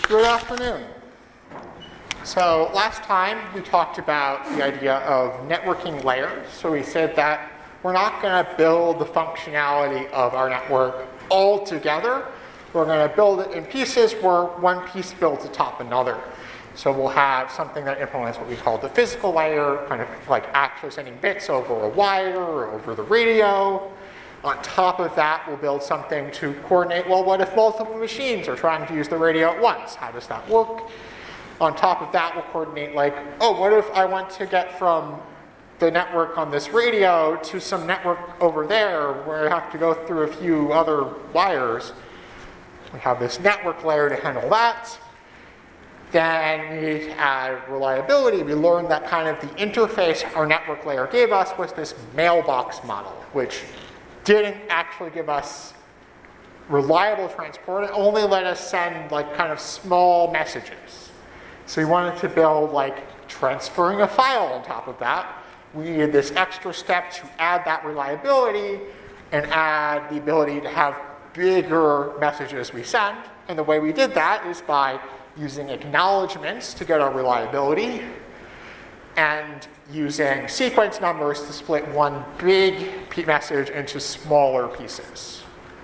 Good afternoon. So last time we talked about the idea of networking layers. So we said that we're not going to build the functionality of our network all together. We're going to build it in pieces where one piece builds atop another. So we'll have something that implements what we call the physical layer, kind of like actually sending bits over a wire or over the radio. On top of that, we'll build something to coordinate, well, what if multiple machines are trying to use the radio at once? How does that work? On top of that, we'll coordinate like, oh, what if I want to get from the network on this radio to some network over there where I have to go through a few other wires? We have this network layer to handle that. Then we add reliability. We learned that kind of the interface our network layer gave us was this mailbox model, which didn't actually give us reliable transport. It only let us send like kind of small messages. So we wanted to build like transferring a file on top of that. We needed this extra step to add that reliability and add the ability to have bigger messages we send. And the way we did that is by using acknowledgements to get our reliability and using sequence numbers to split one big message into smaller pieces.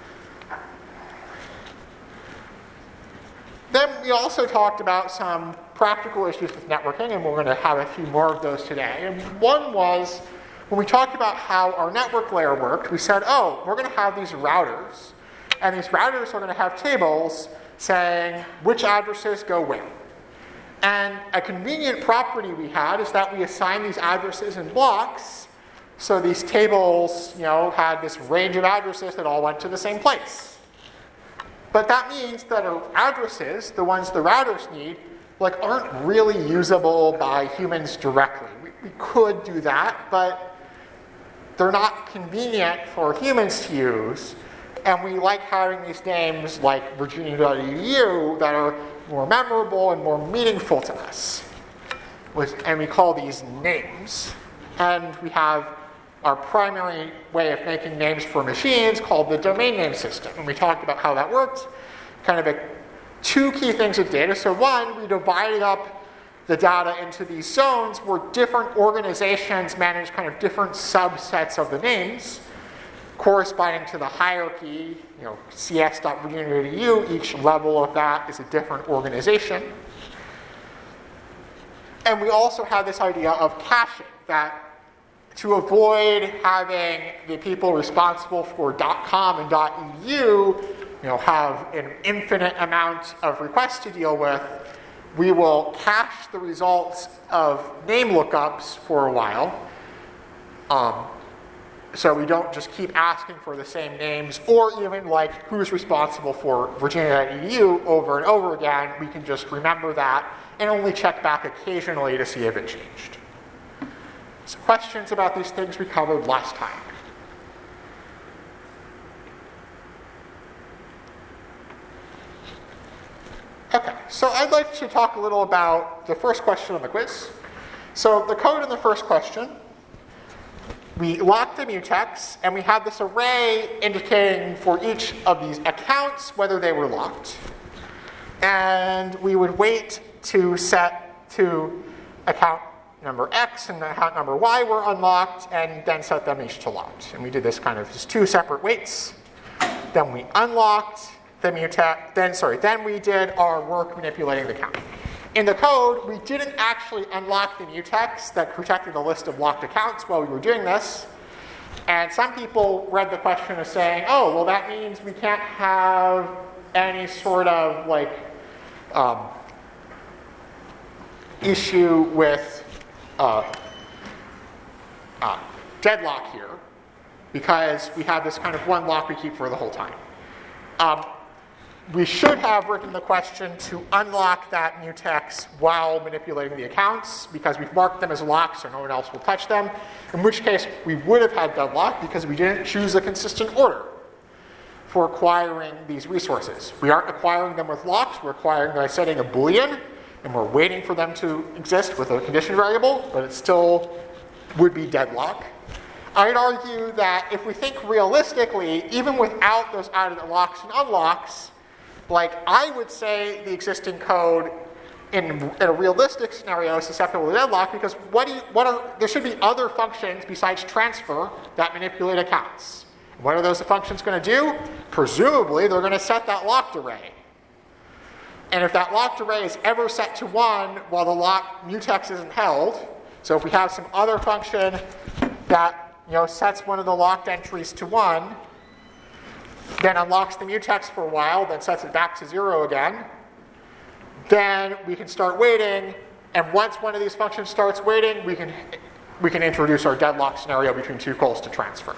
Then we also talked about some practical issues with networking, and we're going to have a few more of those today. And one was, when we talked about how our network layer worked, we said, oh, we're going to have these routers, and these routers are going to have tables saying which addresses go where. And a convenient property we had is that we assign these addresses in blocks, so these tables, had this range of addresses that all went to the same place. But that means that our addresses, the ones the routers need, aren't really usable by humans directly. We could do that, but they're not convenient for humans to use. And we like having these names like Virginia.edu that are more memorable and more meaningful to us. And we call these names. And we have our primary way of making names for machines called the domain name system. And we talked about how that worked. Kind of two key things with data. So one, we divided up the data into these zones where different organizations manage kind of different subsets of the names, corresponding to the hierarchy, cs.virginia.edu, each level of that is a different organization. And we also have this idea of caching, that to avoid having the people responsible for .com and .edu, have an infinite amount of requests to deal with, we will cache the results of name lookups for a while. So we don't just keep asking for the same names, or even who's responsible for Virginia.edu over and over again. We can just remember that and only check back occasionally to see if it changed. So questions about these things we covered last time? Okay, so I'd like to talk a little about the first question on the quiz. So the code in the first question, we locked the mutex, and we have this array indicating for each of these accounts whether they were locked. And we would wait to set to account number X and account number Y were unlocked, and then set them each to locked. And we did this kind of just two separate waits. Then we unlocked the mutex, then we did our work manipulating the count. In the code, we didn't actually unlock the mutex that protected the list of locked accounts while we were doing this. And some people read the question as saying, oh, well, that means we can't have any sort of issue with deadlock here, because we have this kind of one lock we keep for the whole time. We should have written the question to unlock that mutex while manipulating the accounts, because we've marked them as locked so no one else will touch them, in which case we would have had deadlock because we didn't choose a consistent order for acquiring these resources. We aren't acquiring them with locks, we're acquiring them by setting a Boolean, and we're waiting for them to exist with a condition variable, but it still would be deadlock. I'd argue that if we think realistically, even without those added locks and unlocks, like I would say the existing code in a realistic scenario is susceptible to deadlock because there should be other functions besides transfer that manipulate accounts. What are those functions going to do? Presumably, they're going to set that locked array. And if that locked array is ever set to 1 while the lock mutex isn't held, so if we have some other function that sets one of the locked entries to 1, then unlocks the mutex for a while, then sets it back to 0 again, then we can start waiting, and once one of these functions starts waiting, we can introduce our deadlock scenario between two calls to transfer.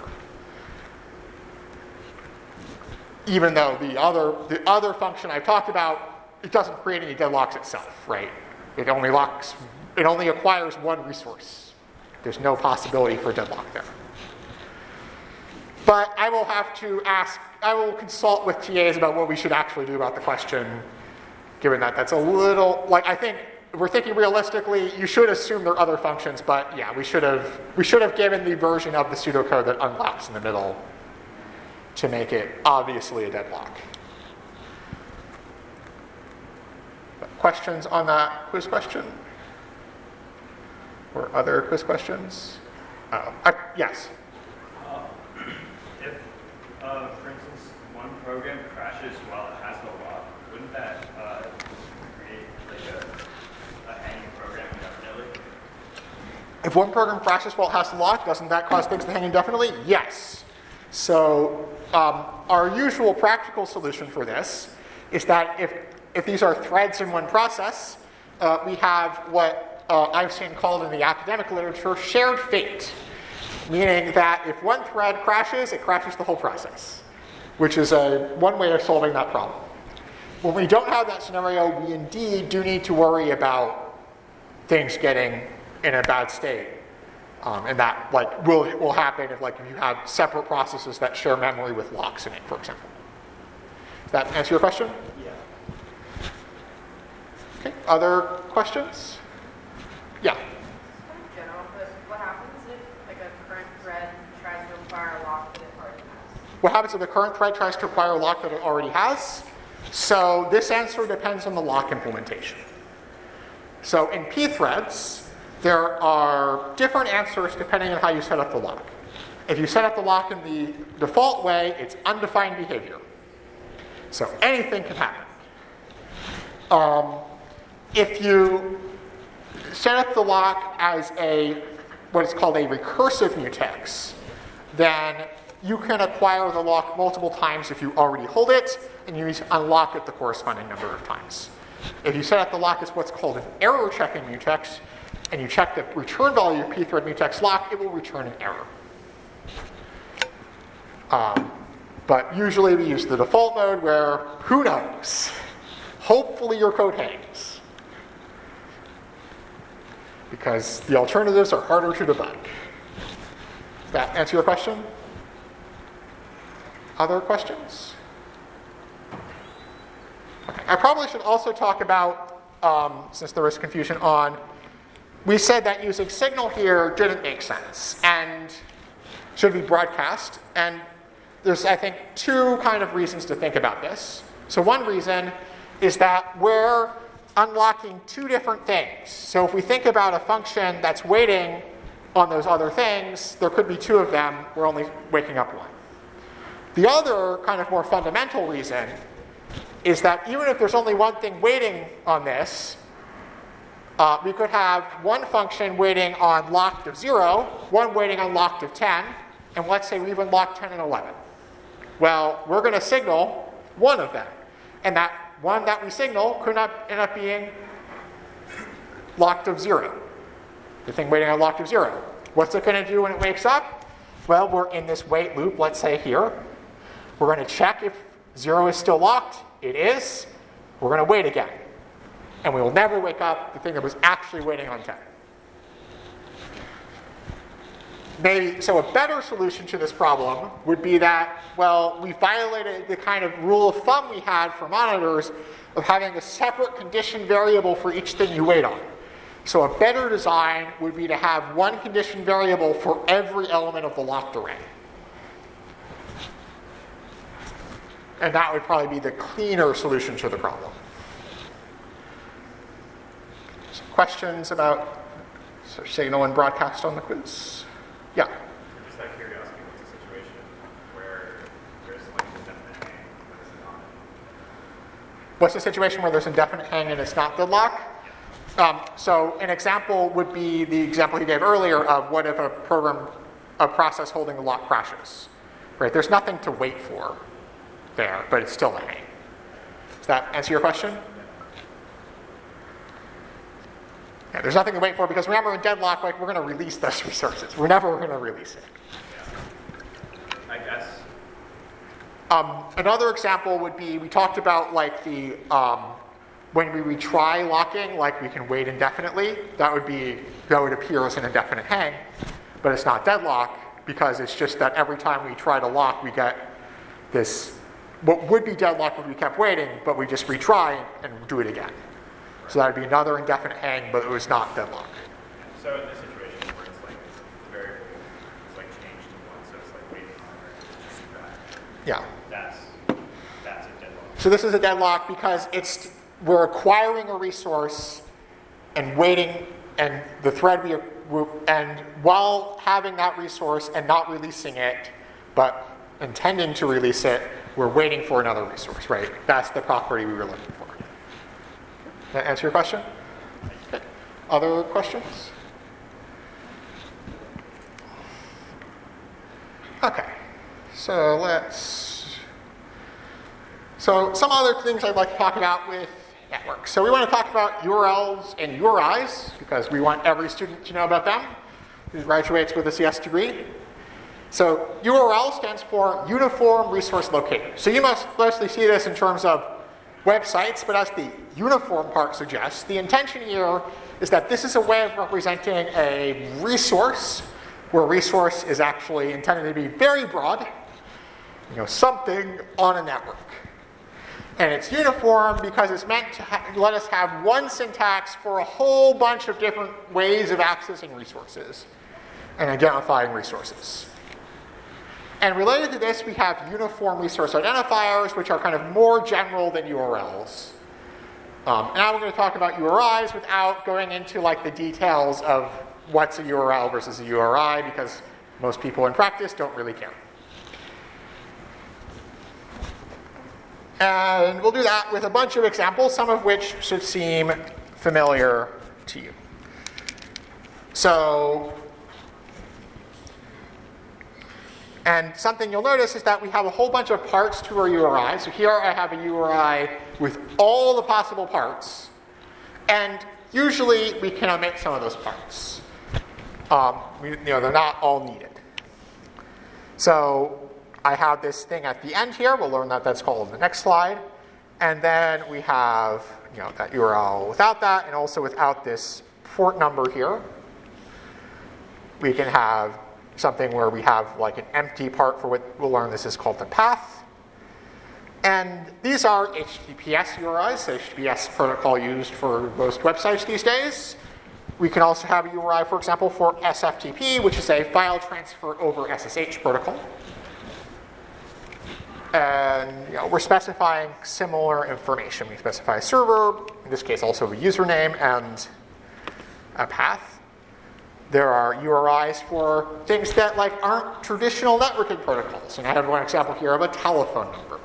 Even though the other function I've talked about, it doesn't create any deadlocks itself, right? It only acquires one resource. There's no possibility for deadlock there. But I will consult with TAs about what we should actually do about the question, given that that's a little, I think if we're thinking realistically, you should assume there are other functions, but yeah, we should have given the version of the pseudocode that unlocks in the middle to make it obviously a deadlock. Questions on that quiz question? Or other quiz questions? Yes? If, for instance, one program crashes while it has the lock, wouldn't that create a hanging program indefinitely? If one program crashes while it has the lock, doesn't that cause things to hang indefinitely? Yes. So our usual practical solution for this is that if these are threads in one process, we have what I've seen called in the academic literature shared fate, meaning that if one thread crashes, it crashes the whole process, which is one way of solving that problem. When we don't have that scenario, we indeed do need to worry about things getting in a bad state. And that will happen if you have separate processes that share memory with locks in it, for example. Does that answer your question? Yeah. Okay. Other questions? Yeah. Kind of general, but what happens if a current thread tries to acquire a lock that it already has? What happens if the current thread tries to acquire a lock that it already has? So this answer depends on the lock implementation. So in pthreads, there are different answers depending on how you set up the lock. If you set up the lock in the default way, it's undefined behavior. So anything can happen. If you set up the lock as what is called a recursive mutex, then you can acquire the lock multiple times if you already hold it, and you need to unlock it the corresponding number of times. If you set up the lock as what's called an error checking mutex, and you check the return value of pthread mutex lock, it will return an error. But usually we use the default mode where, who knows? Hopefully your code hangs. Because the alternatives are harder to debug. Does that answer your question? Other questions? Okay. I probably should also talk about, since there was confusion on, we said that using signal here didn't make sense and should be broadcast. And there's, I think, two kind of reasons to think about this. So one reason is that we're unlocking two different things. So if we think about a function that's waiting on those other things, there could be two of them. We're only waking up one. The other kind of more fundamental reason is that even if there's only one thing waiting on this, we could have one function waiting on locked of 0, one waiting on locked of 10, and let's say we've unlocked 10 and 11. Well, we're going to signal one of them. And that one that we signal could end up being locked of 0. The thing waiting on locked of 0. What's it going to do when it wakes up? Well, we're in this wait loop, let's say here. We're going to check if 0 is still locked. It is. We're going to wait again. And we will never wake up the thing that was actually waiting on 10. So a better solution to this problem would be that, well, we violated the kind of rule of thumb we had for monitors of having a separate condition variable for each thing you wait on. So a better design would be to have one condition variable for every element of the locked array. And that would probably be the cleaner solution to the problem. Some questions about signal and broadcast on the quiz? Yeah. Just out of curiosity, what's a situation where there's like indefinite hang, but it's not? What's the situation where there's indefinite hang and it's not deadlock? So an example would be the example you gave earlier of what if a process holding the lock crashes, right? There's nothing to wait for there, but it's still a hang. Does that answer your question? Yeah, there's nothing to wait for because remember in deadlock, like we're going to release those resources. We're never going to release it. Yeah. I guess. Another example would be we talked about like the when we retry locking, like we can wait indefinitely. That would appear as an indefinite hang, but it's not deadlock because it's just that every time we try to lock, we get this. What would be deadlock if we kept waiting, but we just retry and do it again. So that would be another indefinite hang, but it was not deadlock. So in this situation where it's like the variable is like changed to 1, so it's like waiting on it, it's just that. Yeah. That's a deadlock. So this is a deadlock because we're acquiring a resource and waiting, and the thread and while having that resource and not releasing it, but intending to release it, we're waiting for another resource, right? That's the property we were looking for. That answer your question? Okay. Other questions? Okay. So some other things I'd like to talk about with networks. So we want to talk about URLs and URIs because we want every student to know about them who graduates with a CS degree. So URL stands for Uniform Resource Locator. So you must mostly see this in terms of websites, but as the uniform part suggests, the intention here is that this is a way of representing a resource, where resource is actually intended to be very broad, something on a network. And it's uniform because it's meant to let us have one syntax for a whole bunch of different ways of accessing resources and identifying resources. And related to this, we have uniform resource identifiers, which are kind of more general than URLs. Now we're going to talk about URIs without going into like the details of what's a URL versus a URI, because most people in practice don't really care. And we'll do that with a bunch of examples, some of which should seem familiar to you. And something you'll notice is that we have a whole bunch of parts to our URI. So here I have a URI with all the possible parts. And usually we can omit some of those parts. They're not all needed. So I have this thing at the end here. We'll learn that that's called in the next slide. And then we have that URL without that, and also without this port number here. We can have something where we have like an empty part for what we'll learn this is called the path. And these are HTTPS URIs, the HTTPS protocol used for most websites these days. We can also have a URI, for example, for SFTP, which is a file transfer over SSH protocol. And we're specifying similar information. We specify a server, in this case also a username and a path. There are URIs for things that aren't traditional networking protocols. And I have one example here of a telephone number.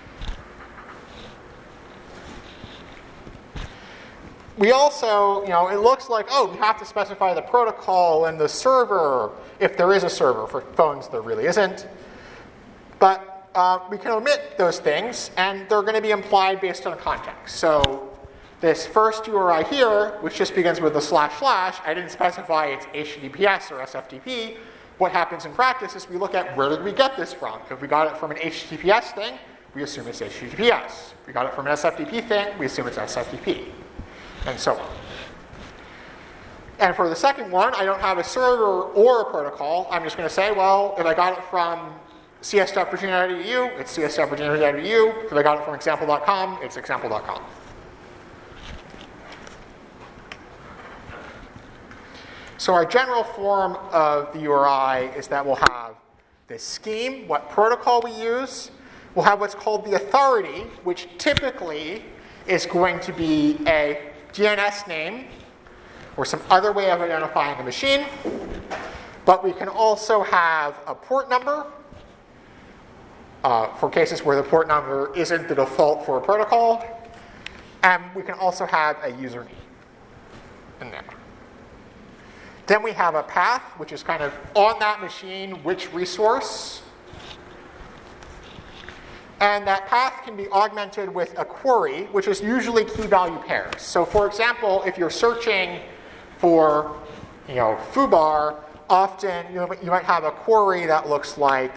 We also, it looks like, we have to specify the protocol and the server, if there is a server. For phones, there really isn't. But we can omit those things, and they're going to be implied based on context. So this first URI here, which just begins with a // I didn't specify it's HTTPS or SFTP. What happens in practice is we look at where did we get this from. If we got it from an HTTPS thing, we assume it's HTTPS. If we got it from an SFTP thing, we assume it's SFTP, and so on. And for the second one, I don't have a server or a protocol. I'm just going to say, well, if I got it from cs.virginia.edu, it's cs.virginia.edu. If I got it from example.com, it's example.com. So our general form of the URI is that we'll have this scheme, what protocol we use. we'll have what's called the authority, which typically is going to be a DNS name or some other way of identifying the machine. But we can also have a port number for cases where the port number isn't the default for a protocol. And we can also have a username in there. Then we have a path, which is kind of on that machine, which resource. And that path can be augmented with a query, which is usually key-value pairs. So for example, if you're searching for foobar, often you might have a query that looks like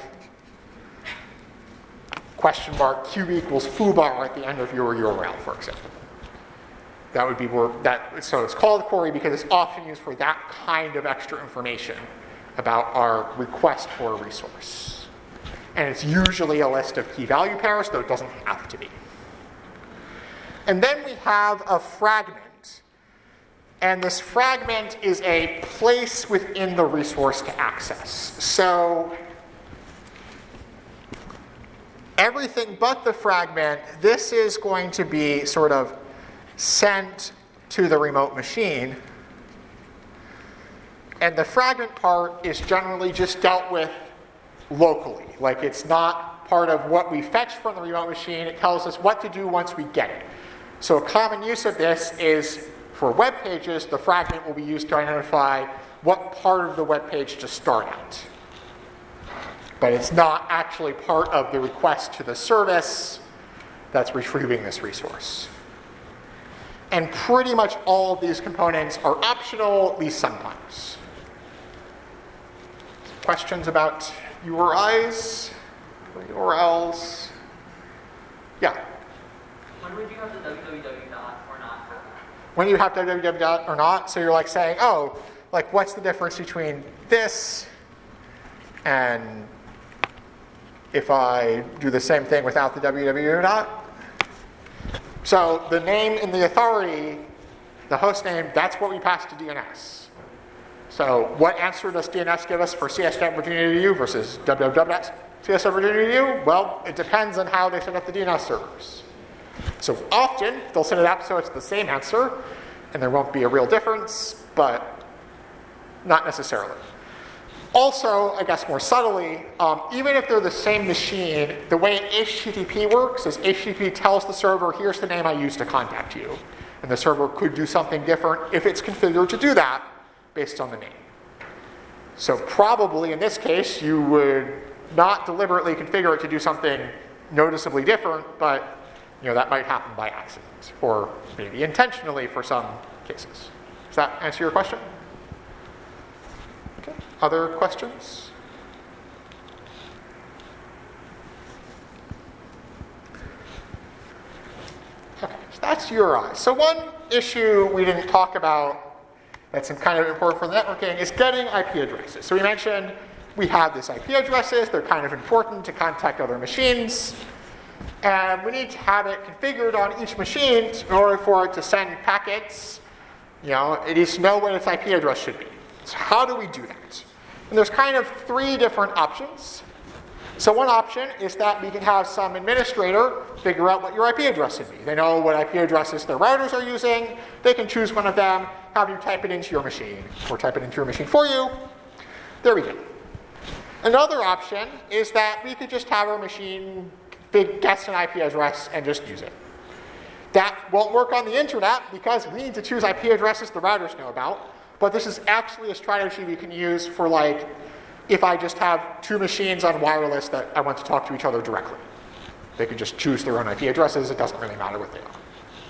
$Q equals foobar at the end of your URL, for example. That would be so it's called a query because it's often used for that kind of extra information about our request for a resource. And it's usually a list of key value pairs, though it doesn't have to be. And then we have a fragment. And this fragment is a place within the resource to access. So everything but the fragment, this is going to be sort of sent to the remote machine. And the fragment part is generally just dealt with locally. Like it's not part of what we fetch from the remote machine. It tells us what to do once we get it. So a common use of this is for web pages, the fragment will be used to identify what part of the web page to start at. But it's not actually part of the request to the service that's retrieving this resource. And pretty much all of these components are optional, at least sometimes. Questions about URIs or URLs? Yeah? When would you have the www dot or not have that? When you have www dot or not, so you're like saying, oh, like what's the difference between this and if I do the same thing without the www dot? So the name in the authority, the host name, that's what we pass to DNS. So what answer does DNS give us for cs.virginia.edu versus www.cs.virginia.edu? Well, it depends on how they set up the DNS servers. So often, they'll set it up so it's the same answer, and there won't be a real difference, but not necessarily. Also, I guess more subtly, even if they're the same machine, the way HTTP works is HTTP tells the server, here's the name I used to contact you. And the server could do something different if it's configured to do that based on the name. So probably in this case, you would not deliberately configure it to do something noticeably different, but that might happen by accident, or maybe intentionally for some cases. Does that answer your question? Okay. Other questions? Okay, so that's URI. So one issue we didn't talk about that's kind of important for the networking is getting IP addresses. So we mentioned we have these IP addresses. They're kind of important to contact other machines. And we need to have it configured on each machine in order for it to send packets. It needs to know what its IP address should be. So how do we do that? And there's kind of three different options. So one option is that we can have some administrator figure out what your IP address should be. They know what IP addresses their routers are using. They can choose one of them, have you type it into your machine, or type it into your machine for you. There we go. Another option is that we could just have our machine guess an IP address and just use it. That won't work on the internet because we need to choose IP addresses the routers know about. But this is actually a strategy we can use for if I just have two machines on wireless that I want to talk to each other directly. They can just choose their own IP addresses. It doesn't really matter what they are.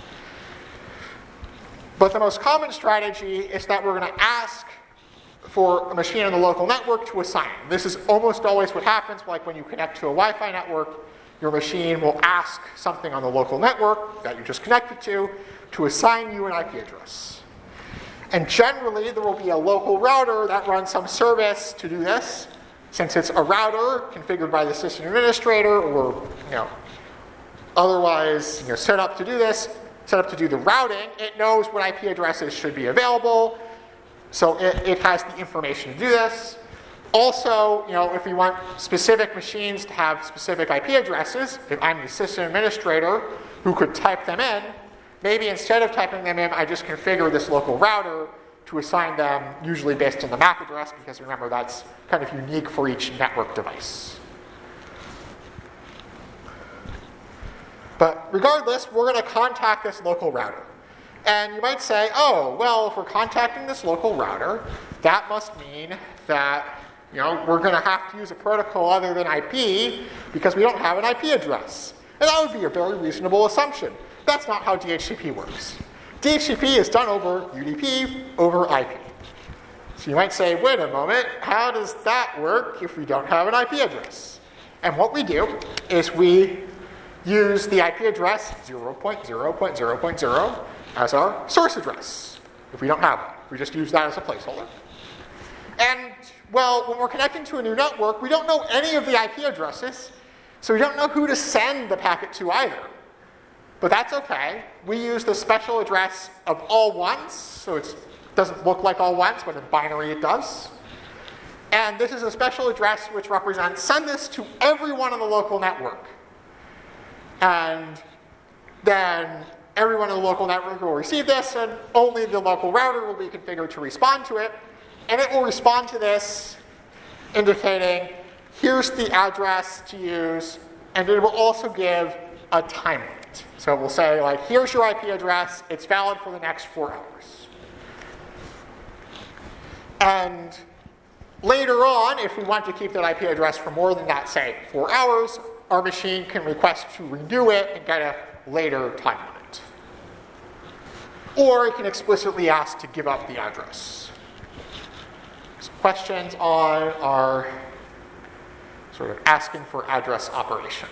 But the most common strategy is that we're going to ask for a machine on the local network to assign. This is almost always what happens, like when you connect to a Wi-Fi network, your machine will ask something on the local network that you just connected to assign you an IP address. And generally, there will be a local router that runs some service to do this. Since it's a router configured by the system administrator or otherwise set up to do this, set up to do the routing, it knows what IP addresses should be available. So it has the information to do this. Also, if we want specific machines to have specific IP addresses, if I'm the system administrator who could type them in, maybe instead of typing them in, I just configure this local router to assign them usually based on the MAC address, because remember, that's kind of unique for each network device. But regardless, we're going to contact this local router. And you might say, oh, well, if we're contacting this local router, that must mean that we're going to have to use a protocol other than IP because we don't have an IP address. And that would be a very reasonable assumption. That's not how DHCP works. DHCP is done over UDP over IP. So you might say, wait a moment, how does that work if we don't have an IP address? And what we do is we use the IP address 0.0.0.0 as our source address. If we don't have it, we just use that as a placeholder. And, well, when we're connecting to a new network, we don't know any of the IP addresses, so we don't know who to send the packet to either. But that's okay. We use the special address of all ones, so it doesn't look like all ones, but in binary it does. And this is a special address which represents send this to everyone on the local network. And then everyone in the local network will receive this, and only the local router will be configured to respond to it. And it will respond to this, indicating, here's the address to use, and it will also give a time limit. So it will say, here's your IP address, it's valid for the next 4 hours. And later on, if we want to keep that IP address for more than that, say, 4 hours, our machine can request to renew it and get a later time limit. Or it can explicitly ask to give up the address. Some questions on our sort of asking for address operation.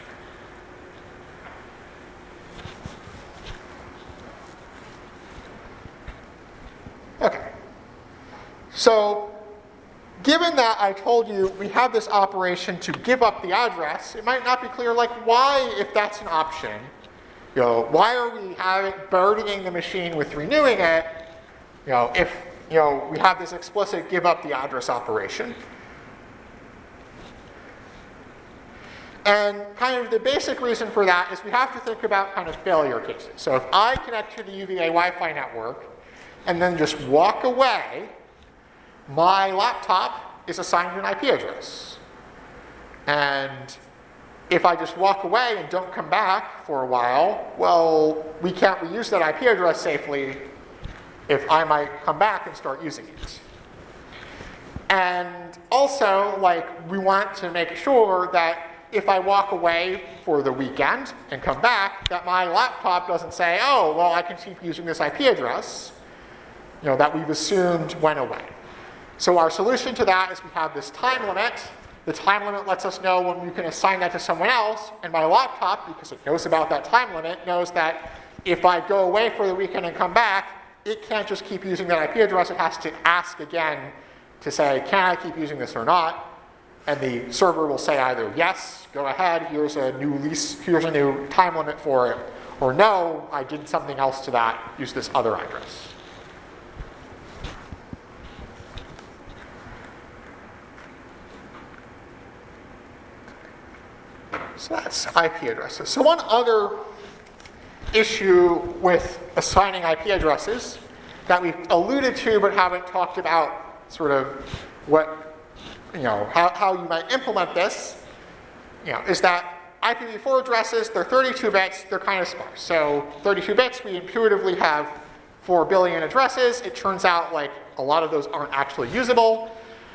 Okay. So, given that I told you we have this operation to give up the address, it might not be clear, why, if that's an option, why are we burdening the machine with renewing it, if, we have this explicit give up the address operation. And kind of the basic reason for that is we have to think about kind of failure cases. So if I connect to the UVA Wi-Fi network and then just walk away, my laptop is assigned an IP address. And if I just walk away and don't come back for a while, well, we can't reuse that IP address safely if I might come back and start using it. And also, we want to make sure that if I walk away for the weekend and come back, that my laptop doesn't say, oh, well, I can keep using this IP address, that we've assumed went away. So our solution to that is we have this time limit. The time limit lets us know when we can assign that to someone else, and my laptop, because it knows about that time limit, knows that if I go away for the weekend and come back, it can't just keep using that IP address. It has to ask again to say, can I keep using this or not? And the server will say either, yes, go ahead, here's a new time limit for it, or no, I did something else to that, use this other address. So that's IP addresses. So one other issue with assigning IP addresses that we've alluded to but haven't talked about sort of what, how you might implement this, is that IPv4 addresses, they're 32 bits, they're kind of sparse. So 32 bits, we intuitively have 4 billion addresses. It turns out a lot of those aren't actually usable.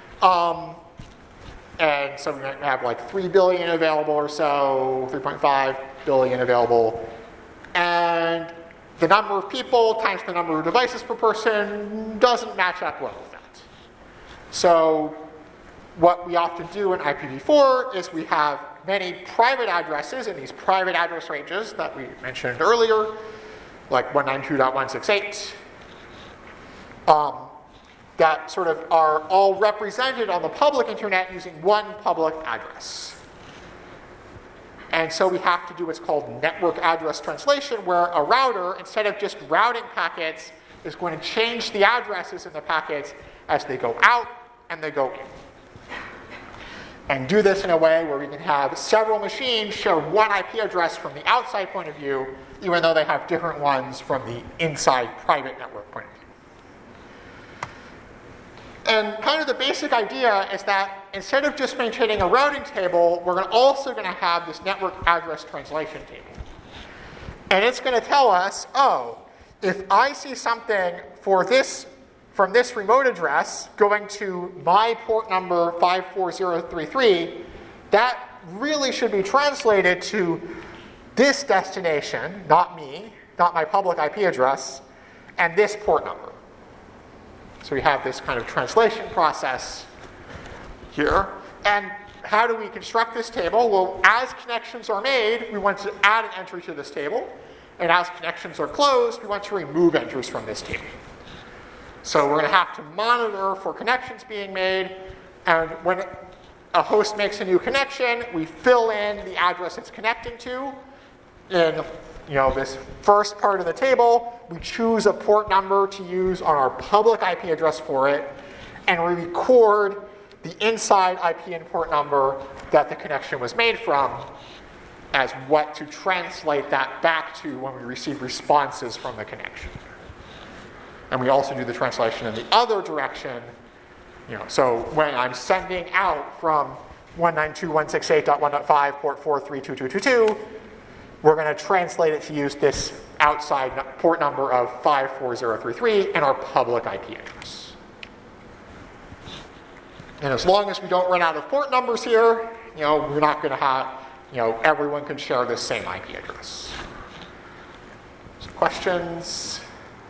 And so we might have 3 billion available or so, 3.5 billion available. And the number of people times the number of devices per person doesn't match up well with that. So what we often do in IPv4 is we have many private addresses in these private address ranges that we mentioned earlier, like 192.168. That sort of are all represented on the public internet using one public address. And so we have to do what's called network address translation, where a router, instead of just routing packets, is going to change the addresses in the packets as they go out and they go in. and do this in a way where we can have several machines share one IP address from the outside point of view, even though they have different ones from the inside private network point of view. And kind of the basic idea is that instead of just maintaining a routing table, we're also going to have this network address translation table. And it's going to tell us, oh, if I see something for this from this remote address going to my port number 54033, that really should be translated to this destination, not me, not my public IP address, and this port number. So we have this kind of translation process here. And how do we construct this table? Well, as connections are made, we want to add an entry to this table. And as connections are closed, we want to remove entries from this table. So we're going to have to monitor for connections being made. And when a host makes a new connection, we fill in the address it's connecting to. In this first part of the table, we choose a port number to use on our public IP address for it. And we record the inside IP and port number that the connection was made from as what to translate that back to when we receive responses from the connection. And we also do the translation in the other direction. So when I'm sending out from 192.168.1.5 port 432222, we're going to translate it to use this outside port number of 54033 and our public IP address. And as long as we don't run out of port numbers here, we're not going to have, everyone can share this same IP address. So questions?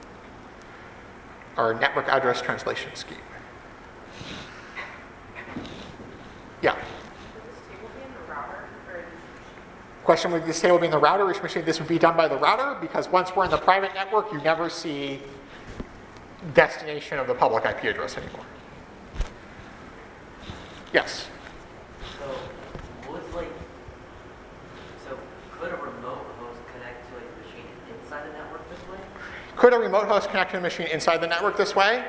Our network address translation scheme. Yeah. Would this table be in the router or Question, would this table be in the router? Which machine? This would be done by the router, because once we're in the private network, you never see destination of the public IP address anymore. Yes? So could a remote host connect to a machine inside the network this way? Could a remote host connect to a machine inside the network this way?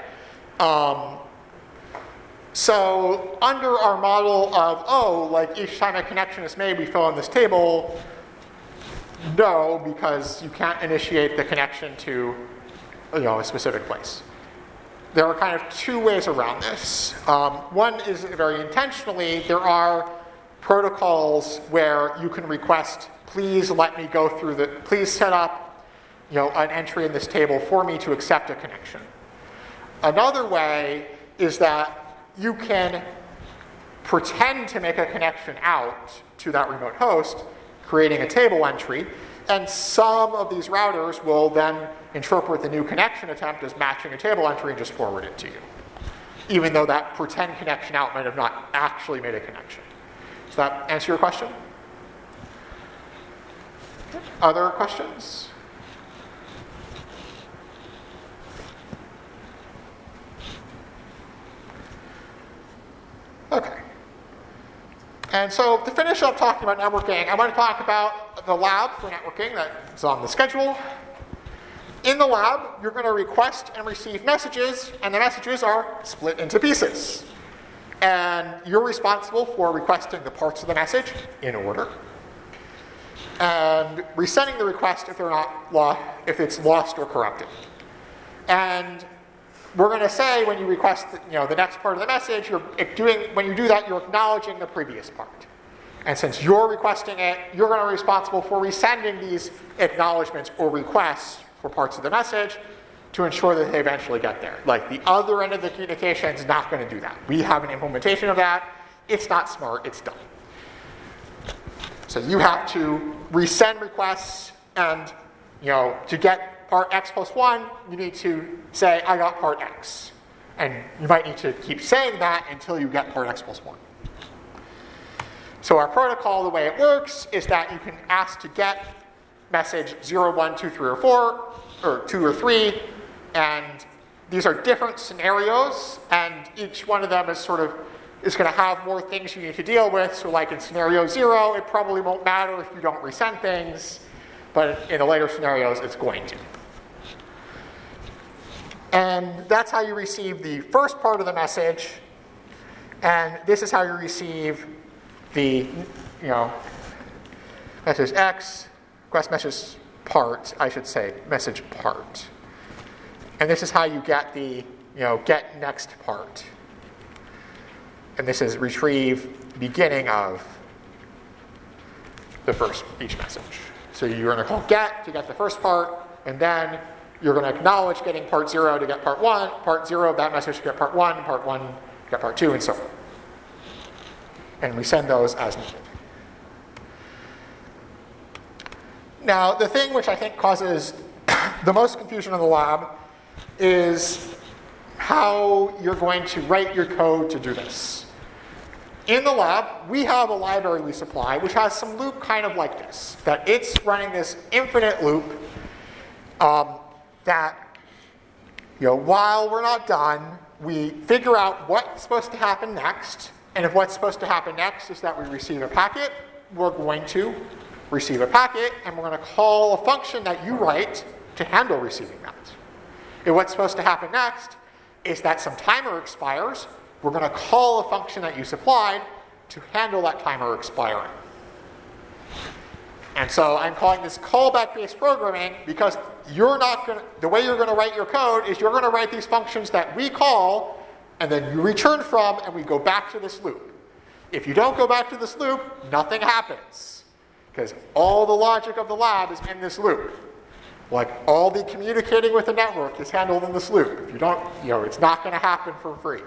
So under our model of, each time a connection is made, we fill in this table, no, because you can't initiate the connection to a specific place. There are kind of two ways around this. One is very intentionally, there are protocols where you can request, please let me go through please set up an entry in this table for me to accept a connection. Another way is that you can pretend to make a connection out to that remote host, creating a table entry, and some of these routers will then interpret the new connection attempt as matching a table entry and just forward it to you, even though that pretend connection out might have not actually made a connection. Does that answer your question? Other questions? Okay. And so to finish up talking about networking, I want to talk about the lab for networking that's on the schedule. In the lab, you're going to request and receive messages, and the messages are split into pieces. And you're responsible for requesting the parts of the message in order, and resending the request if it's lost or corrupted. And we're going to say when you request the next part of the message, when you do that, you're acknowledging the previous part. And since you're requesting it, you're going to be responsible for resending these acknowledgments or requests for parts of the message to ensure that they eventually get there. The other end of the communication is not going to do that. We have an implementation of that. It's not smart. It's dumb. So you have to resend requests, and to get part X plus 1, you need to say, I got part X. And you might need to keep saying that until you get part X plus 1. So our protocol, the way it works, is that you can ask to get message 0, 1, 2, 3, or 4, or 2 or 3, and these are different scenarios, and each one of them is going to have more things you need to deal with. So in scenario 0, it probably won't matter if you don't resend things, but in the later scenarios, it's going to. And that's how you receive the first part of the message. And this is how you receive the, message X, request message part, I should say, message part. And this is how you get the, get next part. And this is retrieve beginning of the first each message. So you're going to call get to get the first part, and then you're going to acknowledge getting part 0 to get part 1, part 0, that message to get part 1 to get part 2, and so on. And we send those as needed. Now, the thing which I think causes the most confusion in the lab is how you're going to write your code to do this. In the lab, we have a library we supply which has some loop kind of like this, that it's running this infinite loop that, while we're not done, we figure out what's supposed to happen next, and if what's supposed to happen next is that we receive a packet, we're going to receive a packet, and we're going to call a function that you write to handle receiving that. If what's supposed to happen next is that some timer expires, we're going to call a function that you supplied to handle that timer expiring. And so I'm calling this callback-based programming because the way you're going to write your code is you're going to write these functions that we call, and then you return from, and we go back to this loop. If you don't go back to this loop, nothing happens, because all the logic of the lab is in this loop. Like, all the communicating with the network is handled in this loop. If you don't, it's not going to happen for free.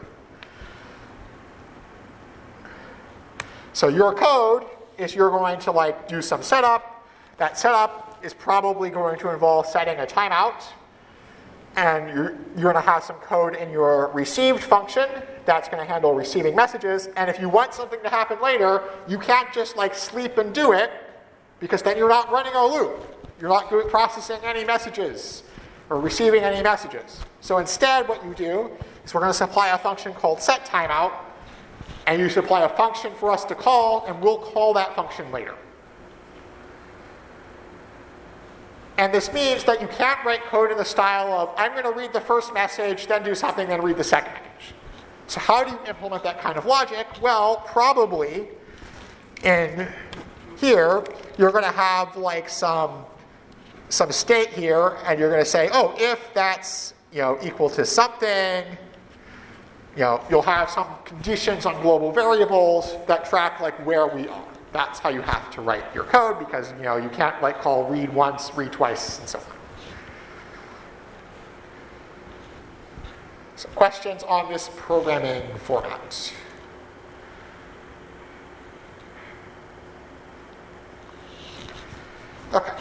So your code is you're going to do some setup. That setup is probably going to involve setting a timeout. And you're going to have some code in your received function that's going to handle receiving messages. And if you want something to happen later, you can't just sleep and do it, because then you're not running a loop. You're not processing any messages or receiving any messages. So instead, what you do is we're going to supply a function called setTimeout, and you supply a function for us to call, and we'll call that function later. And this means that you can't write code in the style of, I'm going to read the first message, then do something, then read the second message. So how do you implement that kind of logic? Well, probably in here, you're going to have some state here, and you're going to say, if that's equal to something, you'll have some conditions on global variables that track where we are. That's how you have to write your code, because you can't call read once, read twice, and so on. So questions on this programming format? Okay.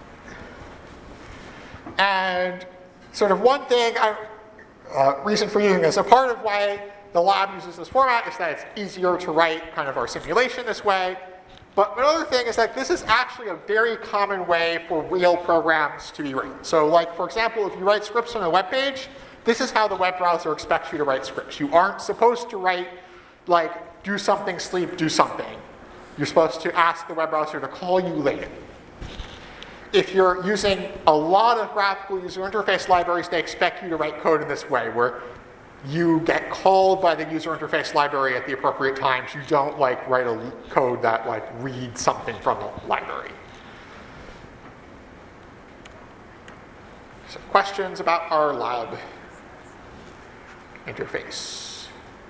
And sort of one thing, reason for using this, a part of why the lab uses this format is that it's easier to write kind of our simulation this way. But another thing is that this is actually a very common way for real programs to be written. So for example, if you write scripts on a web page, this is how the web browser expects you to write scripts. You aren't supposed to write do something, sleep, do something. You're supposed to ask the web browser to call you later. If you're using a lot of graphical user interface libraries, they expect you to write code in this way, where you get called by the user interface library at the appropriate times. You don't write a code that reads something from the library. So questions about our lab interface?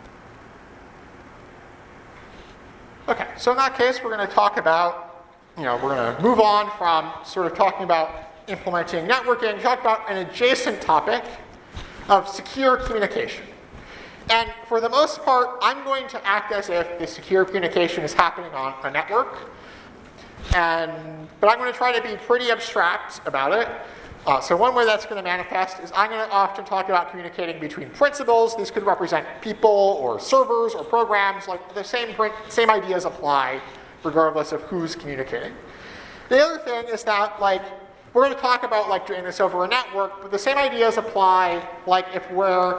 Okay, so in that case, we're going to talk about we're going to move on from sort of talking about implementing networking, talk about an adjacent topic of secure communication. And for the most part, I'm going to act as if the secure communication is happening on a network. But I'm going to try to be pretty abstract about it. So one way that's going to manifest is I'm going to often talk about communicating between principals. These could represent people or servers or programs. The same ideas apply regardless of who's communicating. The other thing is that we're going to talk about doing this over a network, but the same ideas apply if we're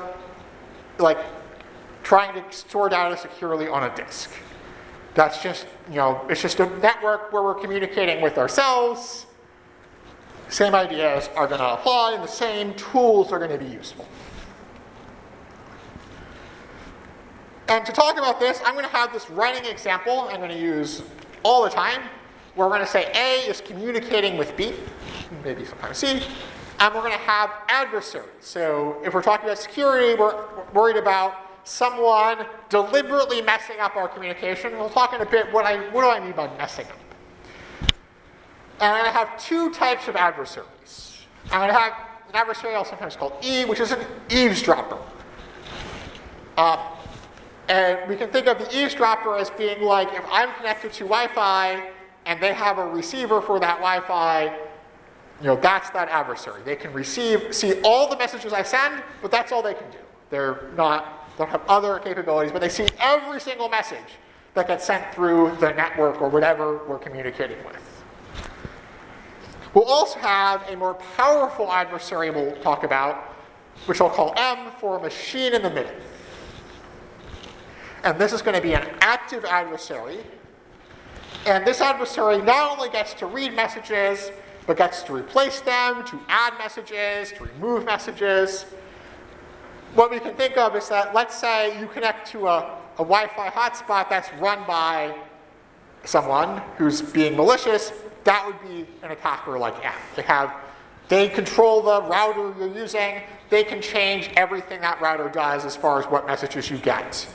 trying to store data securely on a disk. That's just, it's just a network where we're communicating with ourselves. Same ideas are going to apply, and the same tools are going to be useful. And to talk about this, I'm going to have this running example I'm going to use all the time, where we're going to say A is communicating with B, maybe sometimes C, and we're going to have adversaries. So if we're talking about security, we're worried about someone deliberately messing up our communication. We'll talk in a bit what do I mean by messing up. And I'm going to have two types of adversaries. I'm going to have an adversary I'll sometimes call E, which is an eavesdropper. And we can think of the eavesdropper as being like if I'm connected to Wi-Fi and they have a receiver for that Wi-Fi, that's that adversary. They can see all the messages I send, but that's all they can do. Don't have other capabilities, but they see every single message that gets sent through the network or whatever we're communicating with. We'll also have a more powerful adversary we'll talk about, which I'll call M for machine in the middle. And this is going to be an active adversary. And this adversary not only gets to read messages, but gets to replace them, to add messages, to remove messages. What we can think of is that, let's say you connect to a Wi-Fi hotspot that's run by someone who's being malicious. That would be an attacker like M. They control the router you're using. They can change everything that router does as far as what messages you get.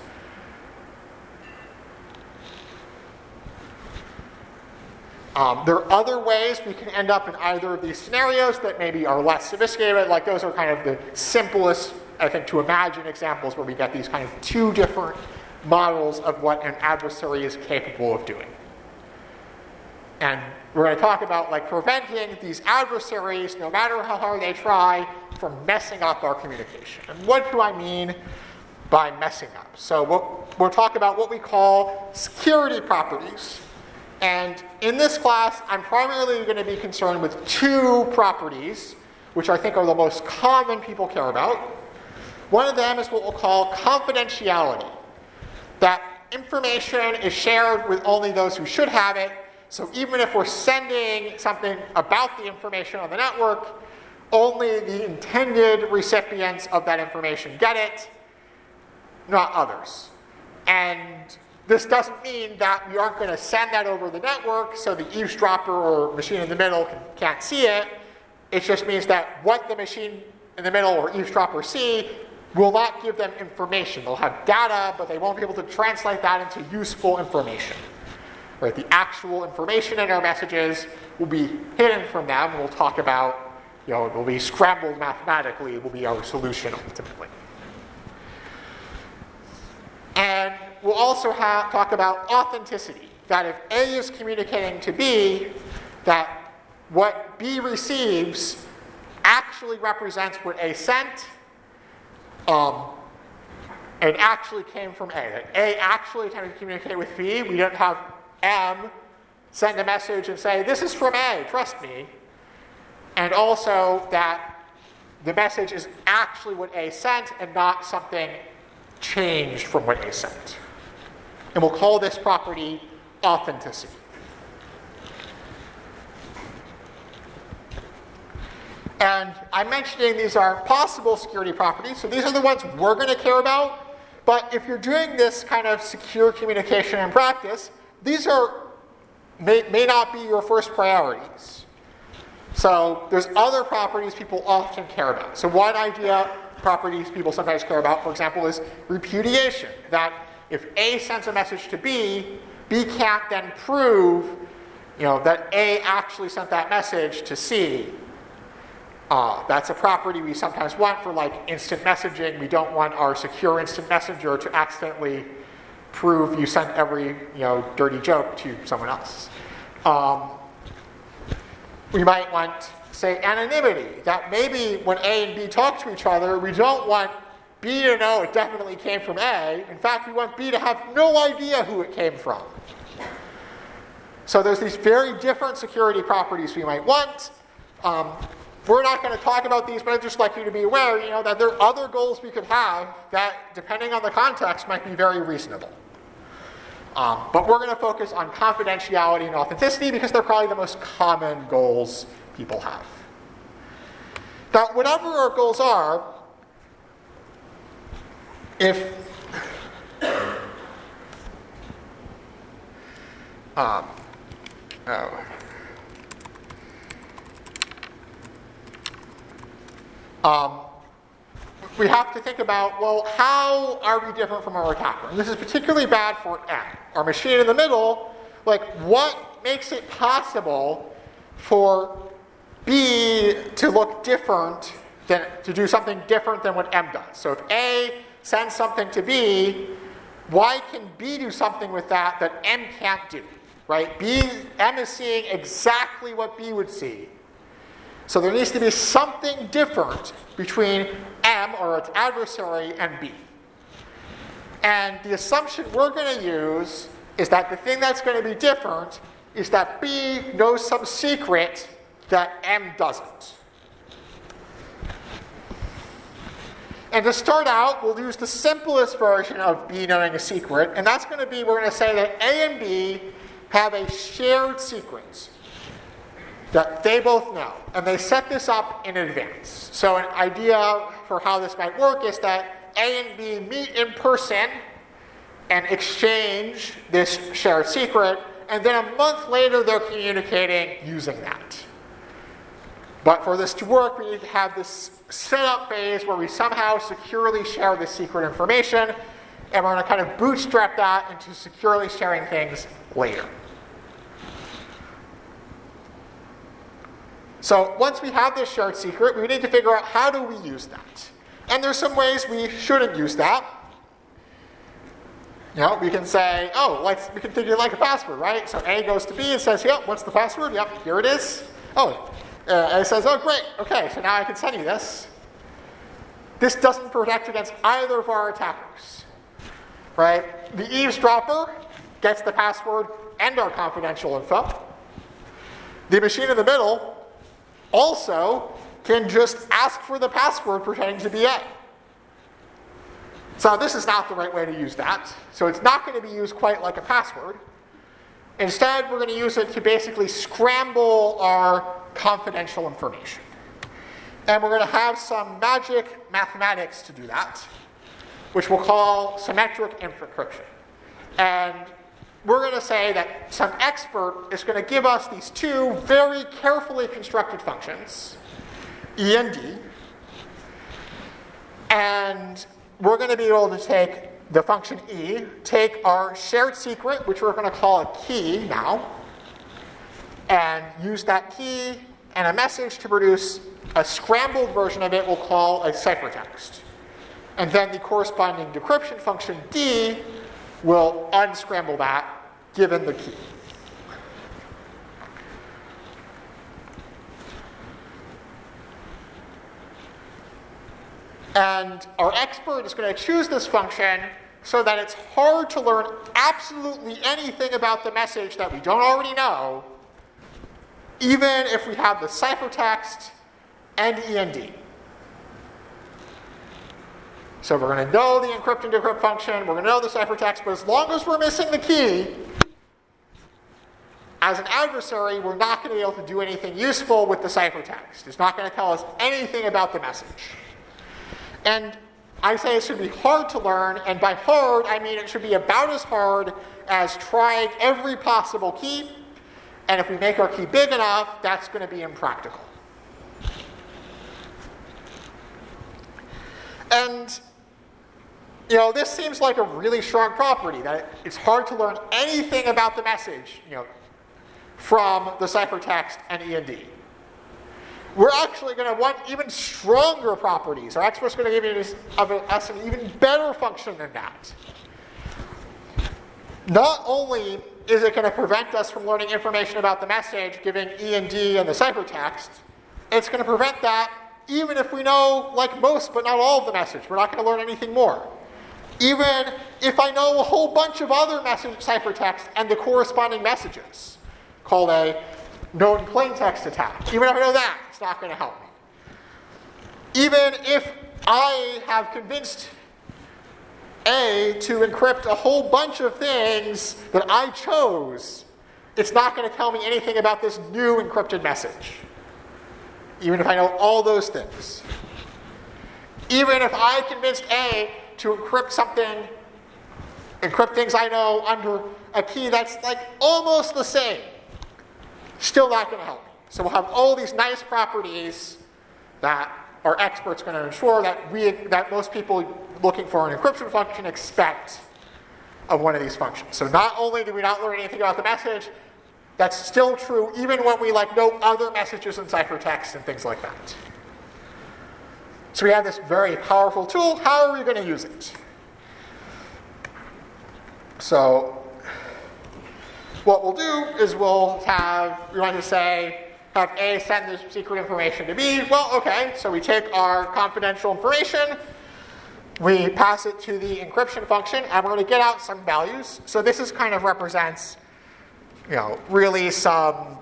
There are other ways we can end up in either of these scenarios that maybe are less sophisticated. Like those are kind of the simplest, I think, to imagine examples where we get these kind of two different models of what an adversary is capable of doing. And we're going to talk about preventing these adversaries, no matter how hard they try, from messing up our communication. And what do I mean by messing up? So we'll talk about what we call security properties. And in this class, I'm primarily going to be concerned with two properties, which I think are the most common people care about. One of them is what we'll call confidentiality. That information is shared with only those who should have it. So even if we're sending something about the information on the network, only the intended recipients of that information get it, not others. And this doesn't mean that we aren't going to send that over the network so the eavesdropper or machine in the middle can't see it. It just means that what the machine in the middle or eavesdropper see will not give them information. They'll have data, but they won't be able to translate that into useful information. Right? The actual information in our messages will be hidden from them, and we'll talk about, it will be scrambled mathematically, it will be our solution ultimately. And we'll also talk about authenticity, that if A is communicating to B, that what B receives actually represents what A sent, and actually came from A. That A actually attempted to communicate with B. We don't have M send a message and say, this is from A, trust me. And also that the message is actually what A sent and not something changed from what A sent. And we'll call this property authenticity. And I'm mentioning these are possible security properties, so these are the ones we're going to care about. But if you're doing this kind of secure communication in practice, these may not be your first priorities. So there's other properties people often care about. So one properties people sometimes care about, for example, is repudiation. That if A sends a message to B, B can't then prove that A actually sent that message to C. That's a property we sometimes want for instant messaging. We don't want our secure instant messenger to accidentally prove you sent every dirty joke to someone else. We might want, say, anonymity. That maybe when A and B talk to each other, we don't want B to know it definitely came from A. In fact, we want B to have no idea who it came from. So there's these very different security properties we might want. We're not going to talk about these, but I'd just like you to be aware, that there are other goals we could have that, depending on the context, might be very reasonable. But we're going to focus on confidentiality and authenticity because they're probably the most common goals people have. Now, whatever our goals are, if oh. We have to think about, well, how are we different from our attacker? And this is particularly bad for M. Our machine in the middle, like, what makes it possible for B to look different, to do something different than what M does? So if A sends something to B, why can B do something with that that M can't do, right? M is seeing exactly what B would see. So there needs to be something different between M, or its adversary, and B. And the assumption we're going to use is that the thing that's going to be different is that B knows some secret that M doesn't. And to start out, we'll use the simplest version of B knowing a secret, and that's going to be, we're going to say that A and B have a shared secret that they both know, and they set this up in advance. So an idea for how this might work is that A and B meet in person and exchange this shared secret, and then a month later they're communicating using that. But for this to work, we need to have this setup phase where we somehow securely share this secret information, and we're going to kind of bootstrap that into securely sharing things later. So once we have this shared secret, we need to figure out how do we use that. And there's some ways we shouldn't use that. We can say, we can think of it like a password, right? So A goes to B and says, yep, what's the password? Yep, here it is. A says, great, okay, so now I can send you this. This doesn't protect against either of our attackers, right? The eavesdropper gets the password and our confidential info. The machine in the middle also can just ask for the password pretending to be A. So this is not the right way to use that. So it's not going to be used quite like a password. Instead, we're going to use it to basically scramble our confidential information. And we're going to have some magic mathematics to do that, which we'll call symmetric encryption. And we're going to say that some expert is going to give us these two very carefully constructed functions, E and D, and we're going to be able to take the function E, take our shared secret, which we're going to call a key now, and use that key and a message to produce a scrambled version of it we'll call a ciphertext. And then the corresponding decryption function D will unscramble that given the key. And our expert is going to choose this function so that it's hard to learn absolutely anything about the message that we don't already know, even if we have the ciphertext and E and D. So we're going to know the encrypt and decrypt function, we're going to know the ciphertext, but as long as we're missing the key, as an adversary, we're not going to be able to do anything useful with the ciphertext. It's not going to tell us anything about the message. And I say it should be hard to learn, and by hard, I mean it should be about as hard as trying every possible key, and if we make our key big enough, that's going to be impractical. And this seems like a really strong property, that it's hard to learn anything about the message, from the ciphertext and E and D. We're actually going to want even stronger properties. Our expert's going to give us an even better function than that. Not only is it going to prevent us from learning information about the message, giving E and D and the ciphertext, it's going to prevent that even if we know, like most but not all of the message. We're not going to learn anything more. Even if I know a whole bunch of other message ciphertext and the corresponding messages, called a known plaintext attack. Even if I know that, it's not going to help me. Even if I have convinced A to encrypt a whole bunch of things that I chose, it's not going to tell me anything about this new encrypted message. Even if I know all those things. Even if I convinced A to encrypt something encrypt things I know under a key that's like almost the same. Still not going to help me. So we'll have all these nice properties that our experts are going to ensure that most people looking for an encryption function expect of one of these functions. So not only do we not learn anything about the message, that's still true even when we know other messages in ciphertext and things like that. So we have this very powerful tool. How are we going to use it? So what we'll do is we want to say, have A send this secret information to B. Well, okay, so we take our confidential information, we pass it to the encryption function, and we're going to get out some values. So this is kind of represents, really some,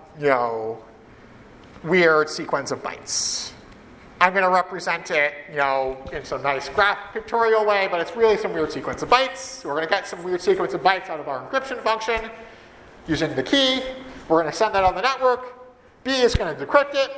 weird sequence of bytes. I'm going to represent it, in some nice graph pictorial way, but it's really some weird sequence of bytes. So we're going to get some weird sequence of bytes out of our encryption function using the key. We're going to send that on the network. B is going to decrypt it.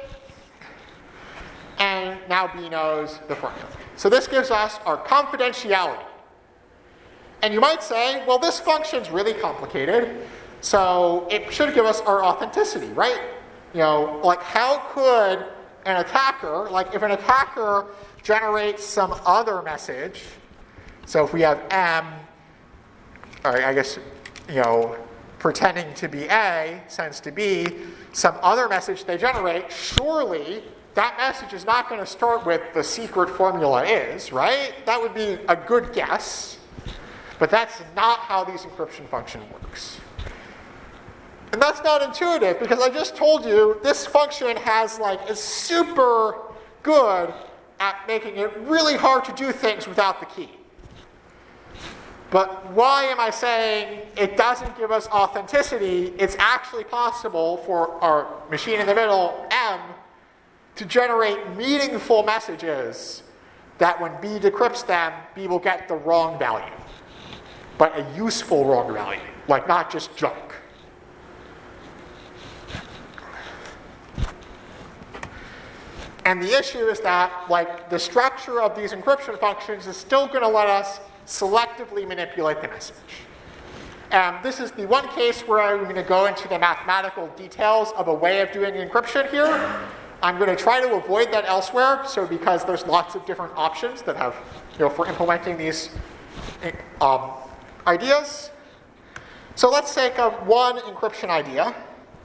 And now B knows the formula. So this gives us our confidentiality. And you might say, well, this function's really complicated, so it should give us our authenticity, right? How could an attacker, if an attacker generates some other message, so if we have M, or I guess, pretending to be A sends to B, some other message they generate, surely that message is not going to start with the secret formula is, right? That would be a good guess, but that's not how these encryption function works. And that's not intuitive because I just told you this function is super good at making it really hard to do things without the key. But why am I saying it doesn't give us authenticity? It's actually possible for our machine in the middle, M, to generate meaningful messages that when B decrypts them, B will get the wrong value, but a useful wrong value, not just junk. And the issue is that, the structure of these encryption functions is still going to let us selectively manipulate the message. This is the one case where I'm going to go into the mathematical details of a way of doing encryption here. I'm going to try to avoid that elsewhere, because there's lots of different options that have, for implementing these ideas. So let's take one encryption idea.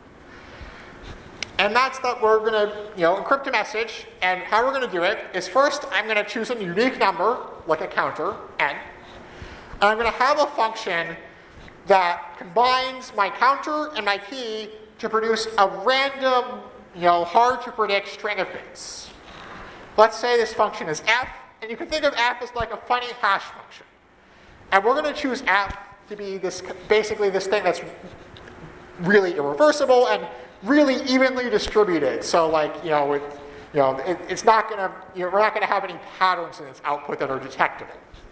And that's that we're going to, encrypt a message. And how we're going to do it is first I'm going to choose a unique number, like a counter, n. And I'm going to have a function that combines my counter and my key to produce a random, hard to predict string of bits. Let's say this function is f, and you can think of f as like a funny hash function. And we're going to choose f to be basically this thing that's really irreversible and really evenly distributed. So it's not going to, we're not going to have any patterns in its output that are detectable.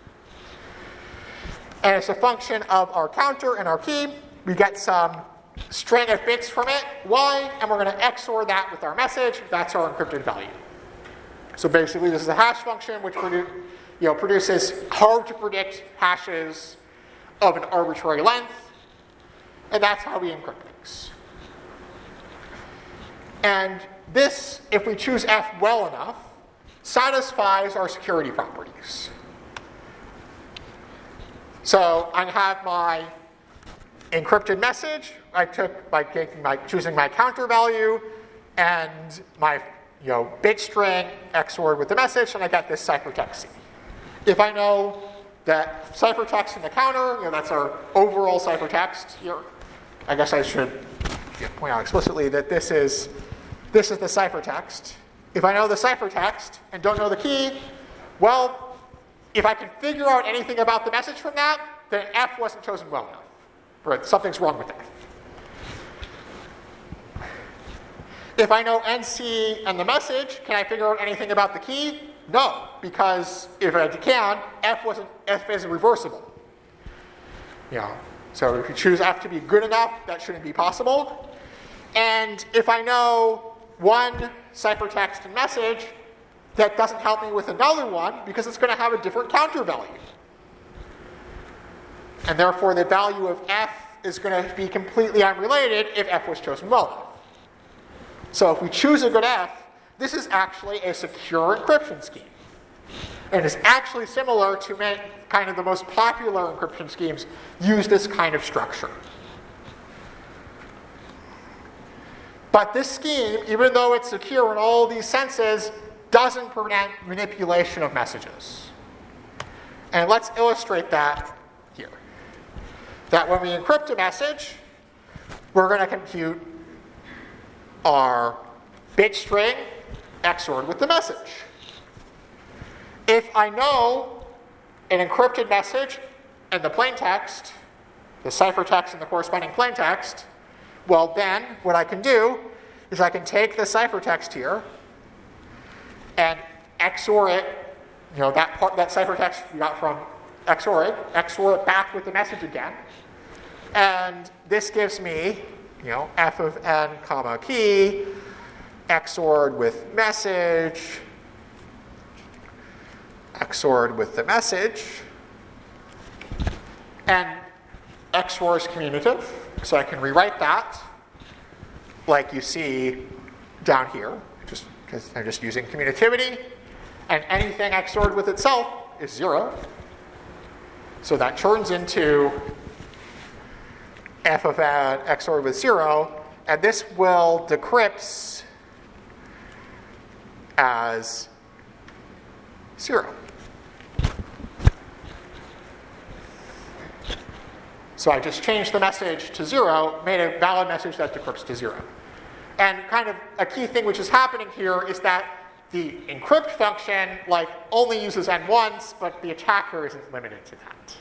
And it's a function of our counter and our key. We get some string of bits from it, y, and we're going to XOR that with our message. That's our encrypted value. So basically, this is a hash function which produces hard to predict hashes of an arbitrary length, and that's how we encrypt things. And this, if we choose f well enough, satisfies our security properties. So I have my encrypted message. I took by choosing my counter value and my bit string XORed with the message, and I got this ciphertext C. If I know that ciphertext in the counter, that's our overall ciphertext here. I guess I should point out explicitly that this is the ciphertext. If I know the ciphertext and don't know the key, well, if I can figure out anything about the message from that, then F wasn't chosen well enough. Right? Something's wrong with F. If I know NC and the message, can I figure out anything about the key? No, because if I can, F is reversible. So if you choose F to be good enough, that shouldn't be possible. And if I know one ciphertext and message, that doesn't help me with another one because it's going to have a different counter value. And therefore, the value of f is going to be completely unrelated if f was chosen well enough. So if we choose a good f, this is actually a secure encryption scheme. And it's actually similar to kind of the most popular encryption schemes use this kind of structure. But this scheme, even though it's secure in all these senses, doesn't prevent manipulation of messages. And let's illustrate that here. That when we encrypt a message, we're going to compute our bit string XORed with the message. If I know an encrypted message and the plaintext, the ciphertext and the corresponding plaintext, well then what I can do is I can take the ciphertext here and XOR it, that ciphertext we got from XOR it back with the message again. And this gives me, f of n comma key, XORed with message, XORed with the message. And XOR is commutative, so I can rewrite that like you see down here, just because I'm just using commutativity. And anything XORed with itself is 0. So that turns into f of n XORed with 0, and this will decrypts as 0. So I just changed the message to 0, made a valid message that decrypts to 0. And kind of a key thing which is happening here is that the encrypt function only uses n once, but the attacker isn't limited to that.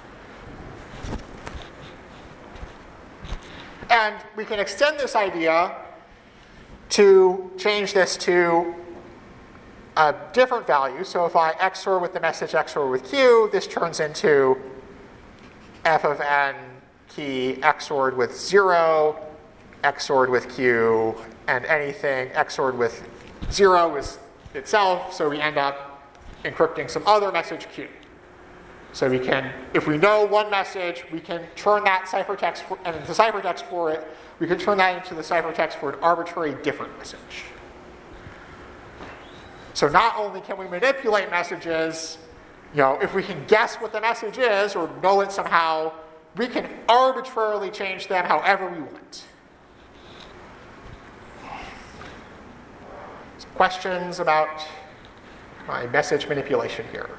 And we can extend this idea to change this to a different value. So if I XOR with the message, XOR with Q, this turns into f of n key XORed with 0, XORed with Q, and anything XORed with 0 is itself, so we end up encrypting some other message Q. So we can, if we know one message, we can turn that ciphertext, and the ciphertext for it, we can turn that into the ciphertext for an arbitrary different message. So not only can we manipulate messages, if we can guess what the message is or know it somehow, we can arbitrarily change them however we want. Some questions about my message manipulation here?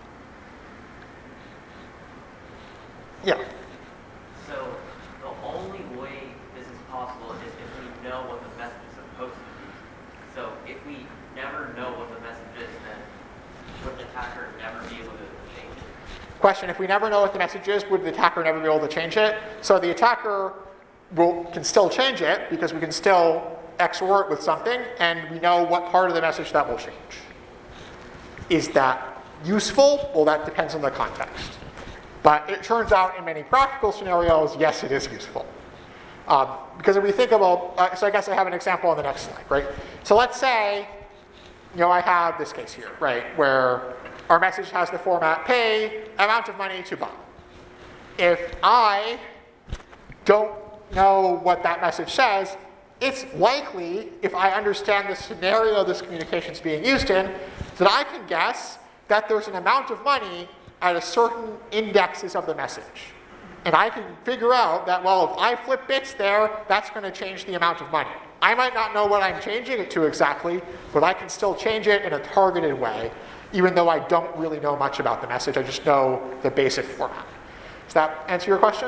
Yeah. So the only way this is possible is if we know what the message is supposed to be. So if we never know what the message is, then would the attacker never be able to change it? Question, if we never know what the message is, would the attacker never be able to change it? So the attacker can still change it because we can still XOR it with something and we know what part of the message that will change. Is that useful? Well, that depends on the context. But it turns out in many practical scenarios, yes, it is useful. Because if we think about, so I guess I have an example on the next slide, right? So let's say, I have this case here, right, where our message has the format pay amount of money to Bob. If I don't know what that message says, it's likely, if I understand the scenario this communication is being used in, that I can guess that there's an amount of money at a certain indexes of the message. And I can figure out that, well, if I flip bits there, that's going to change the amount of money. I might not know what I'm changing it to exactly, but I can still change it in a targeted way, even though I don't really know much about the message. I just know the basic format. Does that answer your question?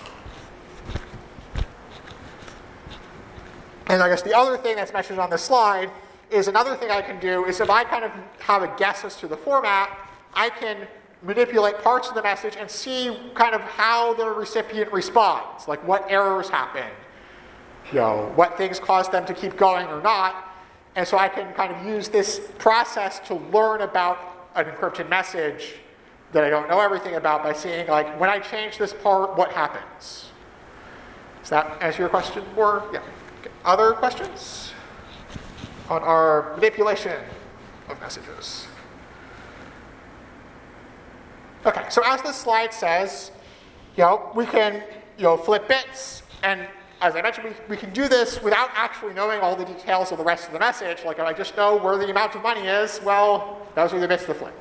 And I guess the other thing that's mentioned on this slide is another thing I can do is if I kind of have a guess as to the format, I can manipulate parts of the message and see kind of how the recipient responds, like what errors happen, what things cause them to keep going or not. And so I can kind of use this process to learn about an encrypted message that I don't know everything about by seeing, like, when I change this part, what happens? Does that answer your question? Or, yeah. Okay. Other questions on our manipulation of messages? Okay, so as this slide says, we can, flip bits, and as I mentioned, we can do this without actually knowing all the details of the rest of the message. Like if I just know where the amount of money is, well, those are the bits to flip.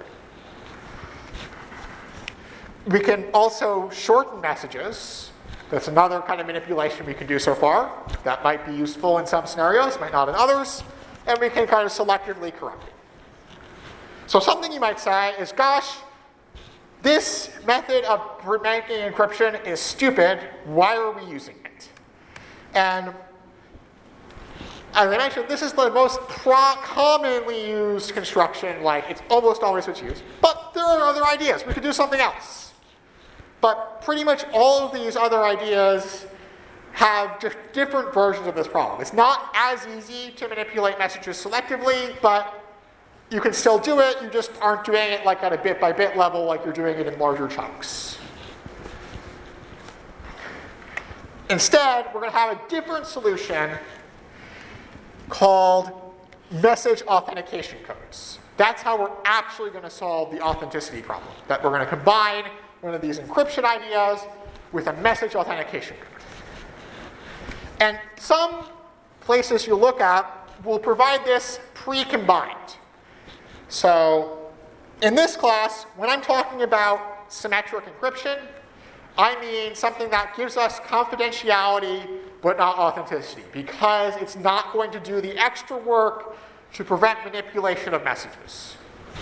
We can also shorten messages. That's another kind of manipulation we can do so far. That might be useful in some scenarios, might not in others. And we can kind of selectively corrupt it. So something you might say is, gosh, this method of making encryption is stupid. Why are we using it? And as I mentioned, this is the most commonly used construction. Like, it's almost always what's used. But there are other ideas. We could do something else. But pretty much all of these other ideas have just different versions of this problem. It's not as easy to manipulate messages selectively, but you can still do it. You just aren't doing it like at a bit-by-bit level, like you're doing it in larger chunks. Instead, we're going to have a different solution called message authentication codes. That's how we're actually going to solve the authenticity problem. That we're going to combine one of these encryption ideas with a message authentication code. And some places you look at will provide this pre-combined. So in this class, when I'm talking about symmetric encryption, I mean something that gives us confidentiality but not authenticity, because it's not going to do the extra work to prevent manipulation of messages.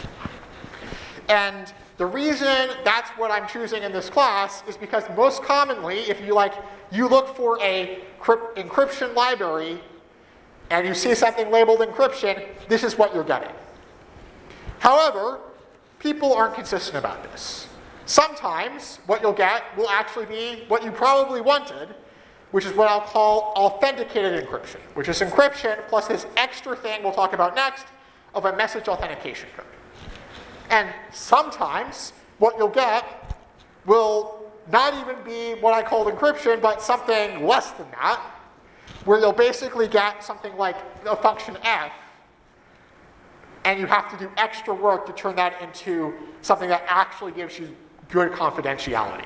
And the reason that's what I'm choosing in this class is because most commonly, if you look for a encryption library and you see something labeled encryption, this is what you're getting. However, people aren't consistent about this. Sometimes what you'll get will actually be what you probably wanted, which is what I'll call authenticated encryption, which is encryption plus this extra thing we'll talk about next of a message authentication code. And sometimes what you'll get will not even be what I called encryption, but something less than that, where you'll basically get something like a function f, and you have to do extra work to turn that into something that actually gives you good confidentiality.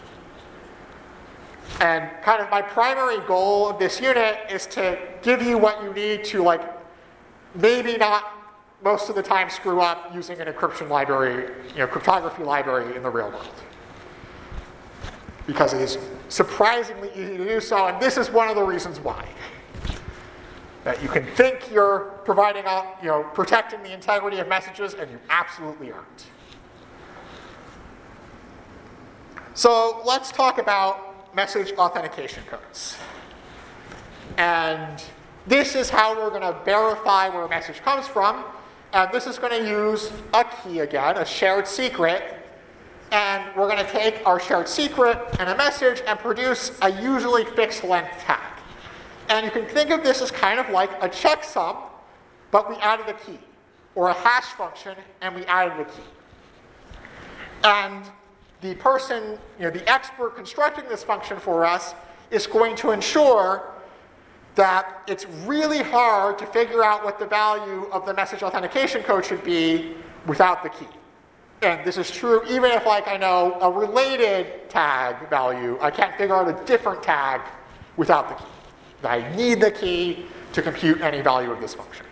And kind of my primary goal of this unit is to give you what you need to maybe not most of the time screw up using an encryption library, cryptography library in the real world. Because it is surprisingly easy to do so, and this is one of the reasons why. That you can think you're protecting the integrity of messages, and you absolutely aren't. So let's talk about message authentication codes. And this is how we're going to verify where a message comes from. And this is going to use a key again, a shared secret. And we're going to take our shared secret and a message and produce a usually fixed length tag. And you can think of this as kind of like a checksum, but we added a key. Or a hash function, and we added a key. And the person, the expert constructing this function for us is going to ensure that it's really hard to figure out what the value of the message authentication code should be without the key. And this is true even if I know a related tag value, I can't figure out a different tag without the key. I need the key to compute any value of this function.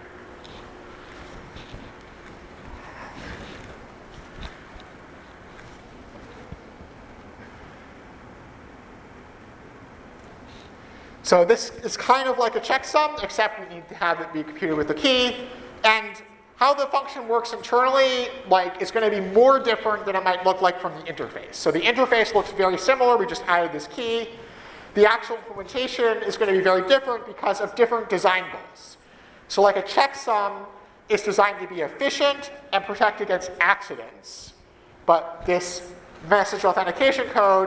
So this is kind of like a checksum, except we need to have it be computed with the key. And how the function works internally, is going to be more different than it might look like from the interface. So the interface looks very similar. We just added this key. The actual implementation is going to be very different because of different design goals. So like a checksum is designed to be efficient and protect against accidents. But this message authentication code,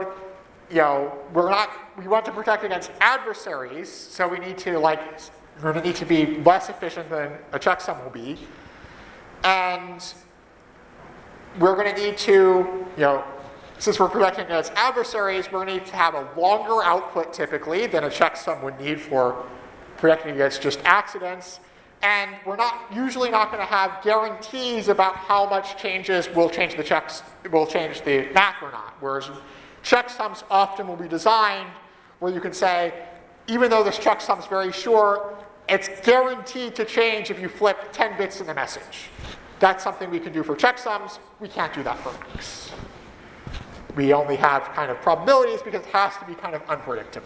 we want to protect against adversaries, so we need to we're going to need to be less efficient than a checksum will be. And we're going to need to, since we're protecting against adversaries, we're going to need to have a longer output typically than a checksum would need for protecting against just accidents. And we're usually not going to have guarantees about how much changes will change the math or not. Whereas Checksums often will be designed where you can say, even though this checksum is very short, it's guaranteed to change if you flip 10 bits in the message. That's something we can do for checksums. We can't do that for mix. We only have kind of probabilities because it has to be kind of unpredictable.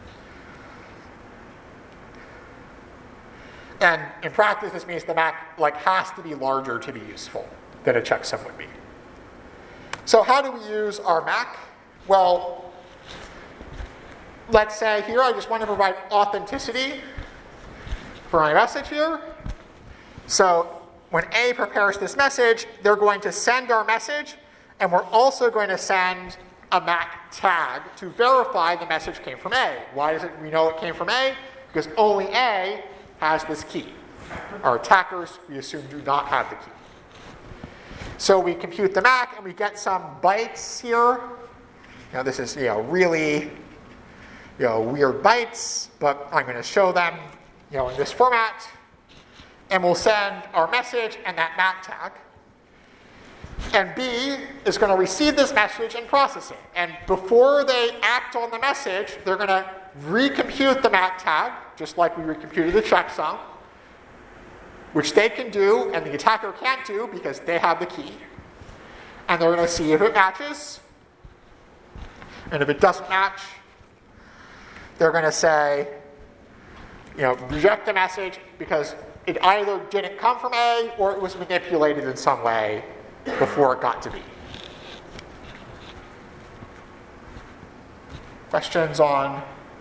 And in practice, this means the MAC has to be larger to be useful than a checksum would be. So how do we use our MAC? Well, let's say here I just want to provide authenticity for my message here. So when A prepares this message, they're going to send our message, and we're also going to send a MAC tag to verify the message came from A. Why does we know it came from A? Because only A has this key. Our attackers, we assume, do not have the key. So we compute the MAC, and we get some bytes here. This is really weird bytes, but I'm going to show them in this format. And we'll send our message and that MAC tag. And B is going to receive this message and process it. And before they act on the message, they're going to recompute the MAC tag, just like we recomputed the checksum, which they can do and the attacker can't do because they have the key. And they're going to see if it matches. And if it doesn't match, they're going to say, reject the message because it either didn't come from A or it was manipulated in some way before it got to B. Questions on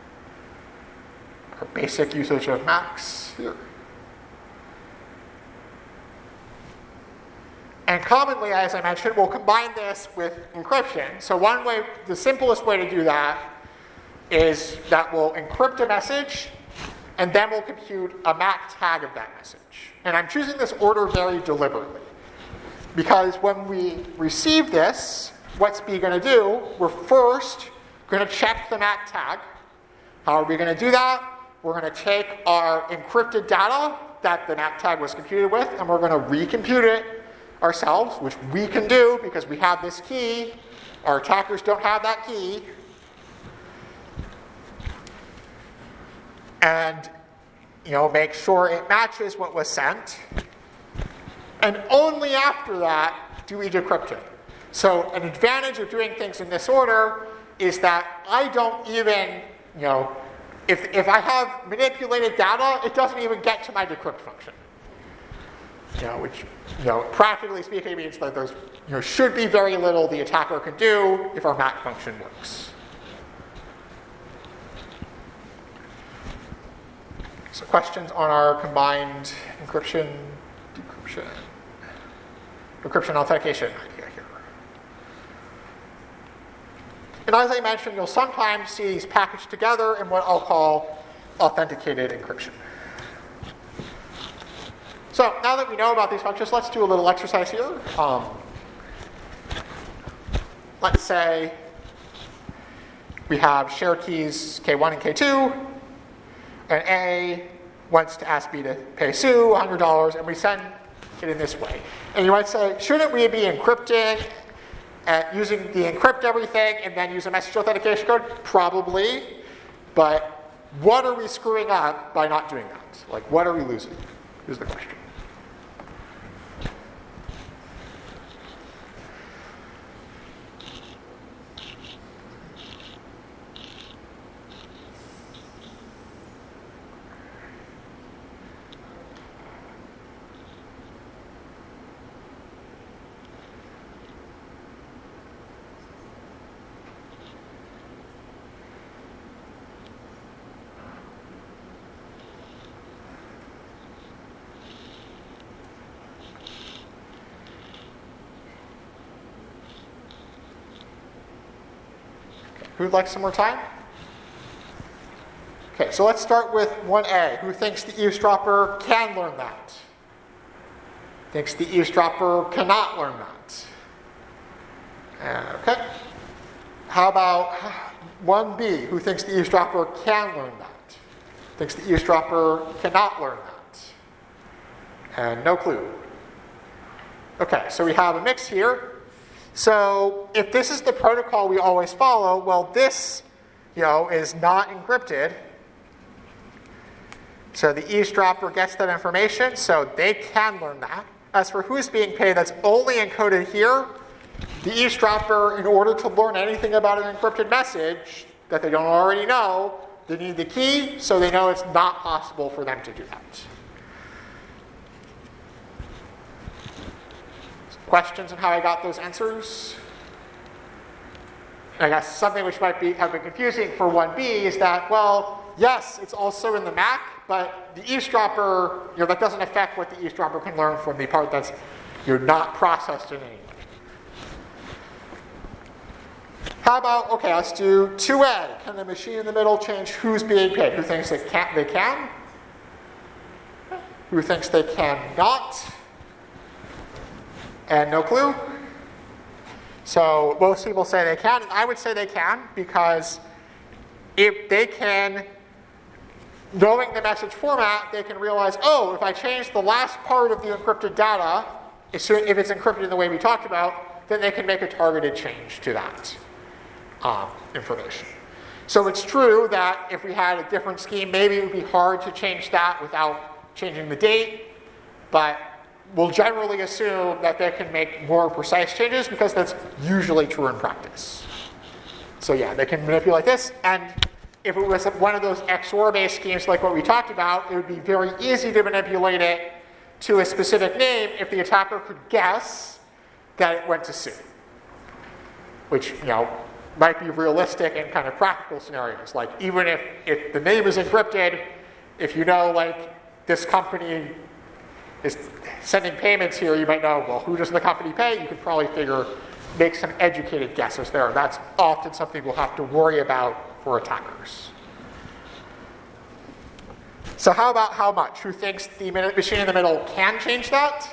our basic usage of MACs here? And commonly, as I mentioned, we'll combine this with encryption. So one way, the simplest way to do that is that we'll encrypt a message and then we'll compute a MAC tag of that message. And I'm choosing this order very deliberately because when we receive this, what's B going to do? We're first going to check the MAC tag. How are we going to do that? We're going to take our encrypted data that the MAC tag was computed with, and we're going to recompute it ourselves, which we can do because we have this key. Our attackers don't have that key. And make sure it matches what was sent. And only after that do we decrypt it. So an advantage of doing things in this order is that I don't even, if I have manipulated data, it doesn't even get to my decrypt function. Which, practically speaking means that there's, should be very little the attacker can do if our MAC function works. So questions on our combined encryption, decryption, encryption authentication idea here. And as I mentioned, you'll sometimes see these packaged together in what I'll call authenticated encryption. So now that we know about these functions, let's do a little exercise here. Let's say we have shared keys K1 and K2, and A wants to ask B to pay Sue $100, and we send it in this way. And you might say, shouldn't we be encrypting, using the encrypt everything, and then use a message authentication code? Probably, but what are we screwing up by not doing that? What are we losing? Is the question. Who'd like some more time? Okay, so let's start with 1A. Who thinks the eavesdropper can learn that? Thinks the eavesdropper cannot learn that? Okay. How about 1B? Who thinks the eavesdropper can learn that? Thinks the eavesdropper cannot learn that? And no clue. Okay, so we have a mix here. So if this is the protocol we always follow, well, this, is not encrypted. So the eavesdropper gets that information, so they can learn that. As for who's being paid, that's only encoded here. The eavesdropper, in order to learn anything about an encrypted message that they don't already know, they need the key, so they know it's not possible for them to do that. Questions on how I got those answers? I guess something which might have been confusing for 1B is that, well, yes, it's also in the MAC, but the eavesdropper, that doesn't affect what the eavesdropper can learn from the part that's not processed in any way. How about, okay, let's do 2A. Can the machine in the middle change who's being paid? Who thinks they can? Who thinks they cannot? And no clue? So most people say they can. I would say they can because if they can, knowing the message format, they can realize, oh, if I change the last part of the encrypted data, if it's encrypted in the way we talked about, then they can make a targeted change to that information. So it's true that if we had a different scheme, maybe it would be hard to change that without changing the date, but we'll generally assume that they can make more precise changes because that's usually true in practice. So yeah, they can manipulate this, and if it was one of those XOR-based schemes like what we talked about, it would be very easy to manipulate it to a specific name if the attacker could guess that it went to Sue, which might be realistic in kind of practical scenarios. Like even if the name is encrypted, if this company is sending payments here, you might know, well, who does the company pay? You could probably make some educated guesses there. That's often something we'll have to worry about for attackers. So how about how much? Who thinks the machine in the middle can change that?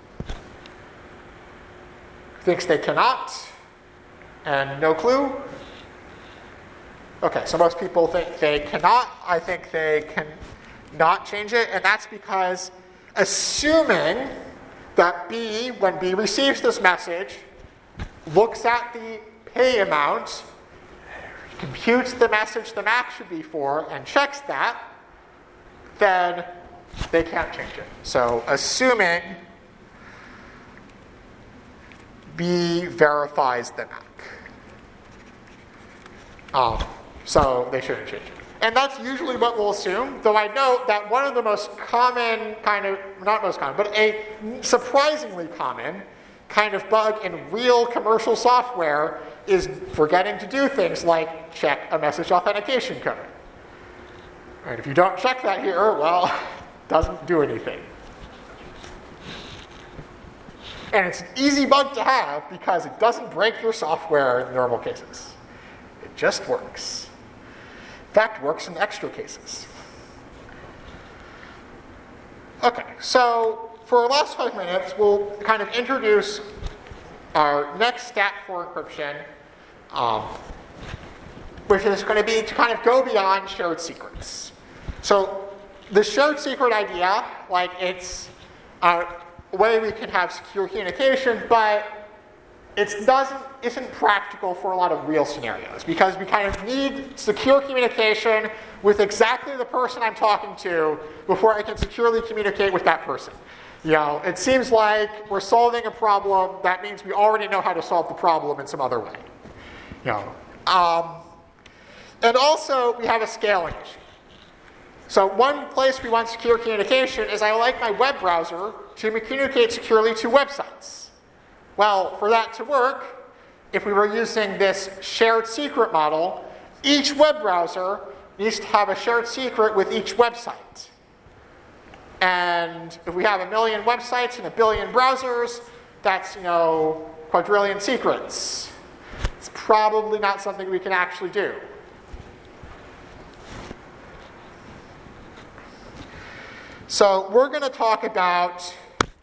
Who thinks they cannot? And no clue? Okay, so most people think they cannot. I think they can not change it, and that's because assuming that B, when B receives this message, looks at the pay amount, computes the message the MAC should be for, and checks that, then they can't change it. So assuming B verifies the MAC. So they shouldn't change it. And that's usually what we'll assume, though I note that one of the most common not most common, but a surprisingly common kind of bug in real commercial software is forgetting to do things like check a message authentication code. Right, if you don't check that here, well, it doesn't do anything. And it's an easy bug to have because it doesn't break your software in normal cases. It just works. In fact, works in extra cases. Okay, so for our last 5 minutes, we'll kind of introduce our next step for encryption, which is going to be to kind of go beyond shared secrets. So the shared secret idea, it's a way we can have secure communication, but it isn't practical for a lot of real scenarios because we kind of need secure communication with exactly the person I'm talking to before I can securely communicate with that person. It seems like we're solving a problem. That means we already know how to solve the problem in some other way. And also, we have a scaling issue. So one place we want secure communication is I like my web browser to communicate securely to websites. Well, for that to work, if we were using this shared secret model, each web browser needs to have a shared secret with each website. And if we have 1 million websites and 1 billion browsers, that's, quadrillion secrets. It's probably not something we can actually do. So we're going to talk about,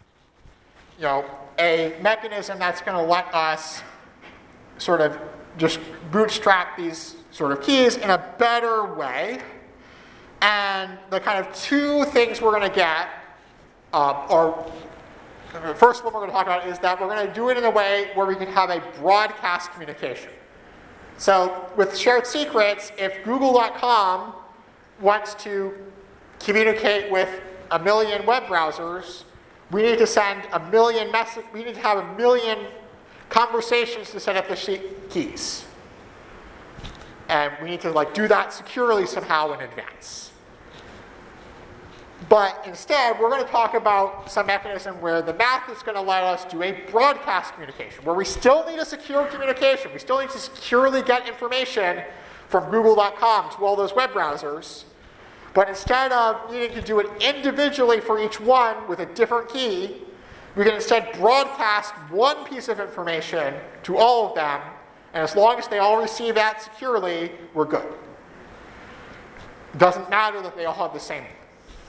a mechanism that's going to let us sort of just bootstrap these sort of keys in a better way. And the kind of two things we're going to get are the first one we're going to talk about is that we're going to do it in a way where we can have a broadcast communication. So with shared secrets, if Google.com wants to communicate with 1 million web browsers, we need to send 1 million we need to have 1 million conversations to set up the keys. And we need to do that securely somehow in advance. But instead, we're going to talk about some mechanism where the math is going to let us do a broadcast communication, where we still need a secure communication. We still need to securely get information from Google.com to all those web browsers. But instead of needing to do it individually for each one with a different key, we can instead broadcast one piece of information to all of them. And as long as they all receive that securely, we're good. It doesn't matter that they all have the same one.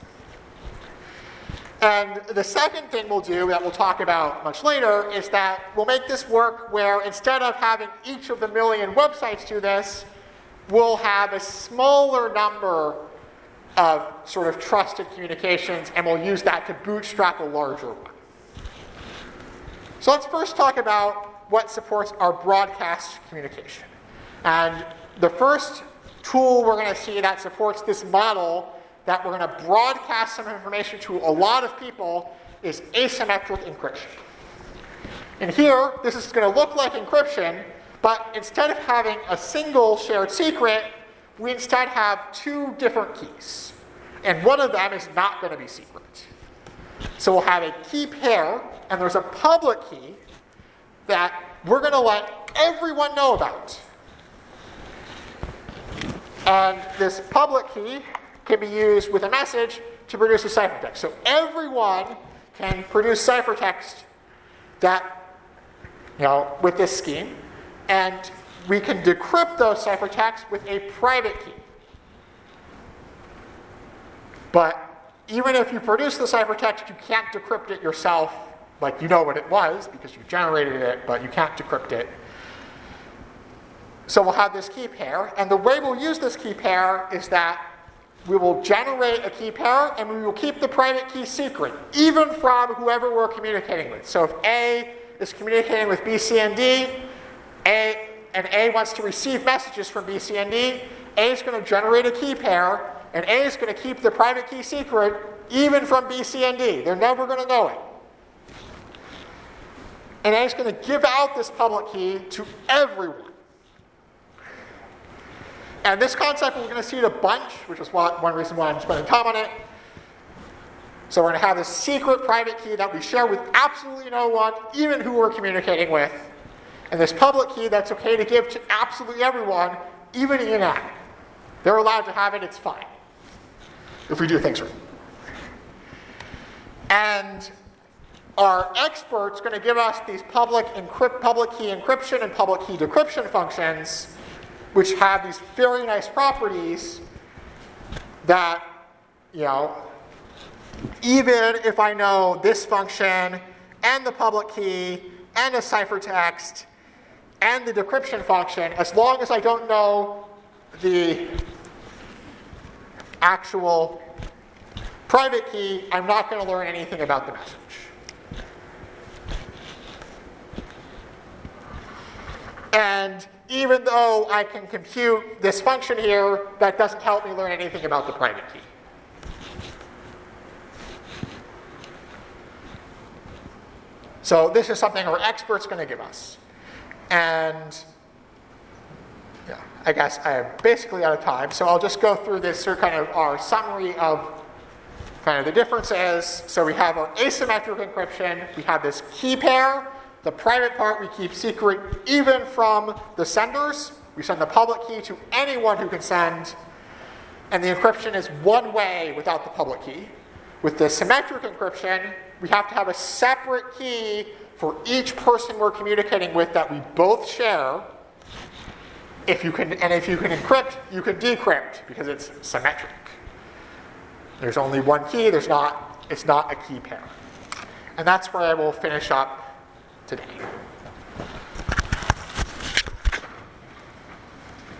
And the second thing we'll do that we'll talk about much later is that we'll make this work where instead of having each of the 1 million websites do this, we'll have a smaller number of sort of trusted communications, and we'll use that to bootstrap a larger one. So let's first talk about what supports our broadcast communication. And the first tool we're going to see that supports this model that we're going to broadcast some information to a lot of people is asymmetric encryption. And here, this is going to look like encryption, but instead of having a single shared secret, we instead have 2 different keys. And one of them is not going to be secret. So we'll have a key pair, and there's a public key that we're going to let everyone know about. And this public key can be used with a message to produce a ciphertext. So everyone can produce ciphertext that, with this scheme, and we can decrypt those ciphertexts with a private key. But even if you produce the ciphertext, you can't decrypt it yourself. You know what it was because you generated it, but you can't decrypt it. So we'll have this key pair, and the way we'll use this key pair is that we will generate a key pair, and we will keep the private key secret, even from whoever we're communicating with. So if A is communicating with B, C, and D, and A wants to receive messages from B, C, and D, A is going to generate a key pair, and A is going to keep the private key secret, even from B, C, and D. They're never going to know it. And A is going to give out this public key to everyone. And this concept we're going to see it a bunch, which is one reason why I'm spending time on it. So we're going to have this secret private key that we share with absolutely no one, even who we're communicating with. And this public key that's okay to give to absolutely everyone, even ENAC. They're allowed to have it, it's fine. If we do things right. And our expert's going to give us these public key encryption and public key decryption functions, which have these very nice properties that, even if I know this function and the public key and the ciphertext and the decryption function, as long as I don't know the actual private key, I'm not going to learn anything about the message. And even though I can compute this function here, that doesn't help me learn anything about the private key. So this is something our expert's going to give us. And I guess I am basically out of time, so I'll just go through this sort of kind of our summary of kind of the differences. So we have our asymmetric encryption, we have this key pair. The private part we keep secret even from the senders. We send the public key to anyone who can send. And the encryption is one way without the public key. With the symmetric encryption, we have to have a separate key for each person we're communicating with that we both share. If you can encrypt, you can decrypt because it's symmetric. There's only one key, it's not a key pair. And that's where I will finish up today.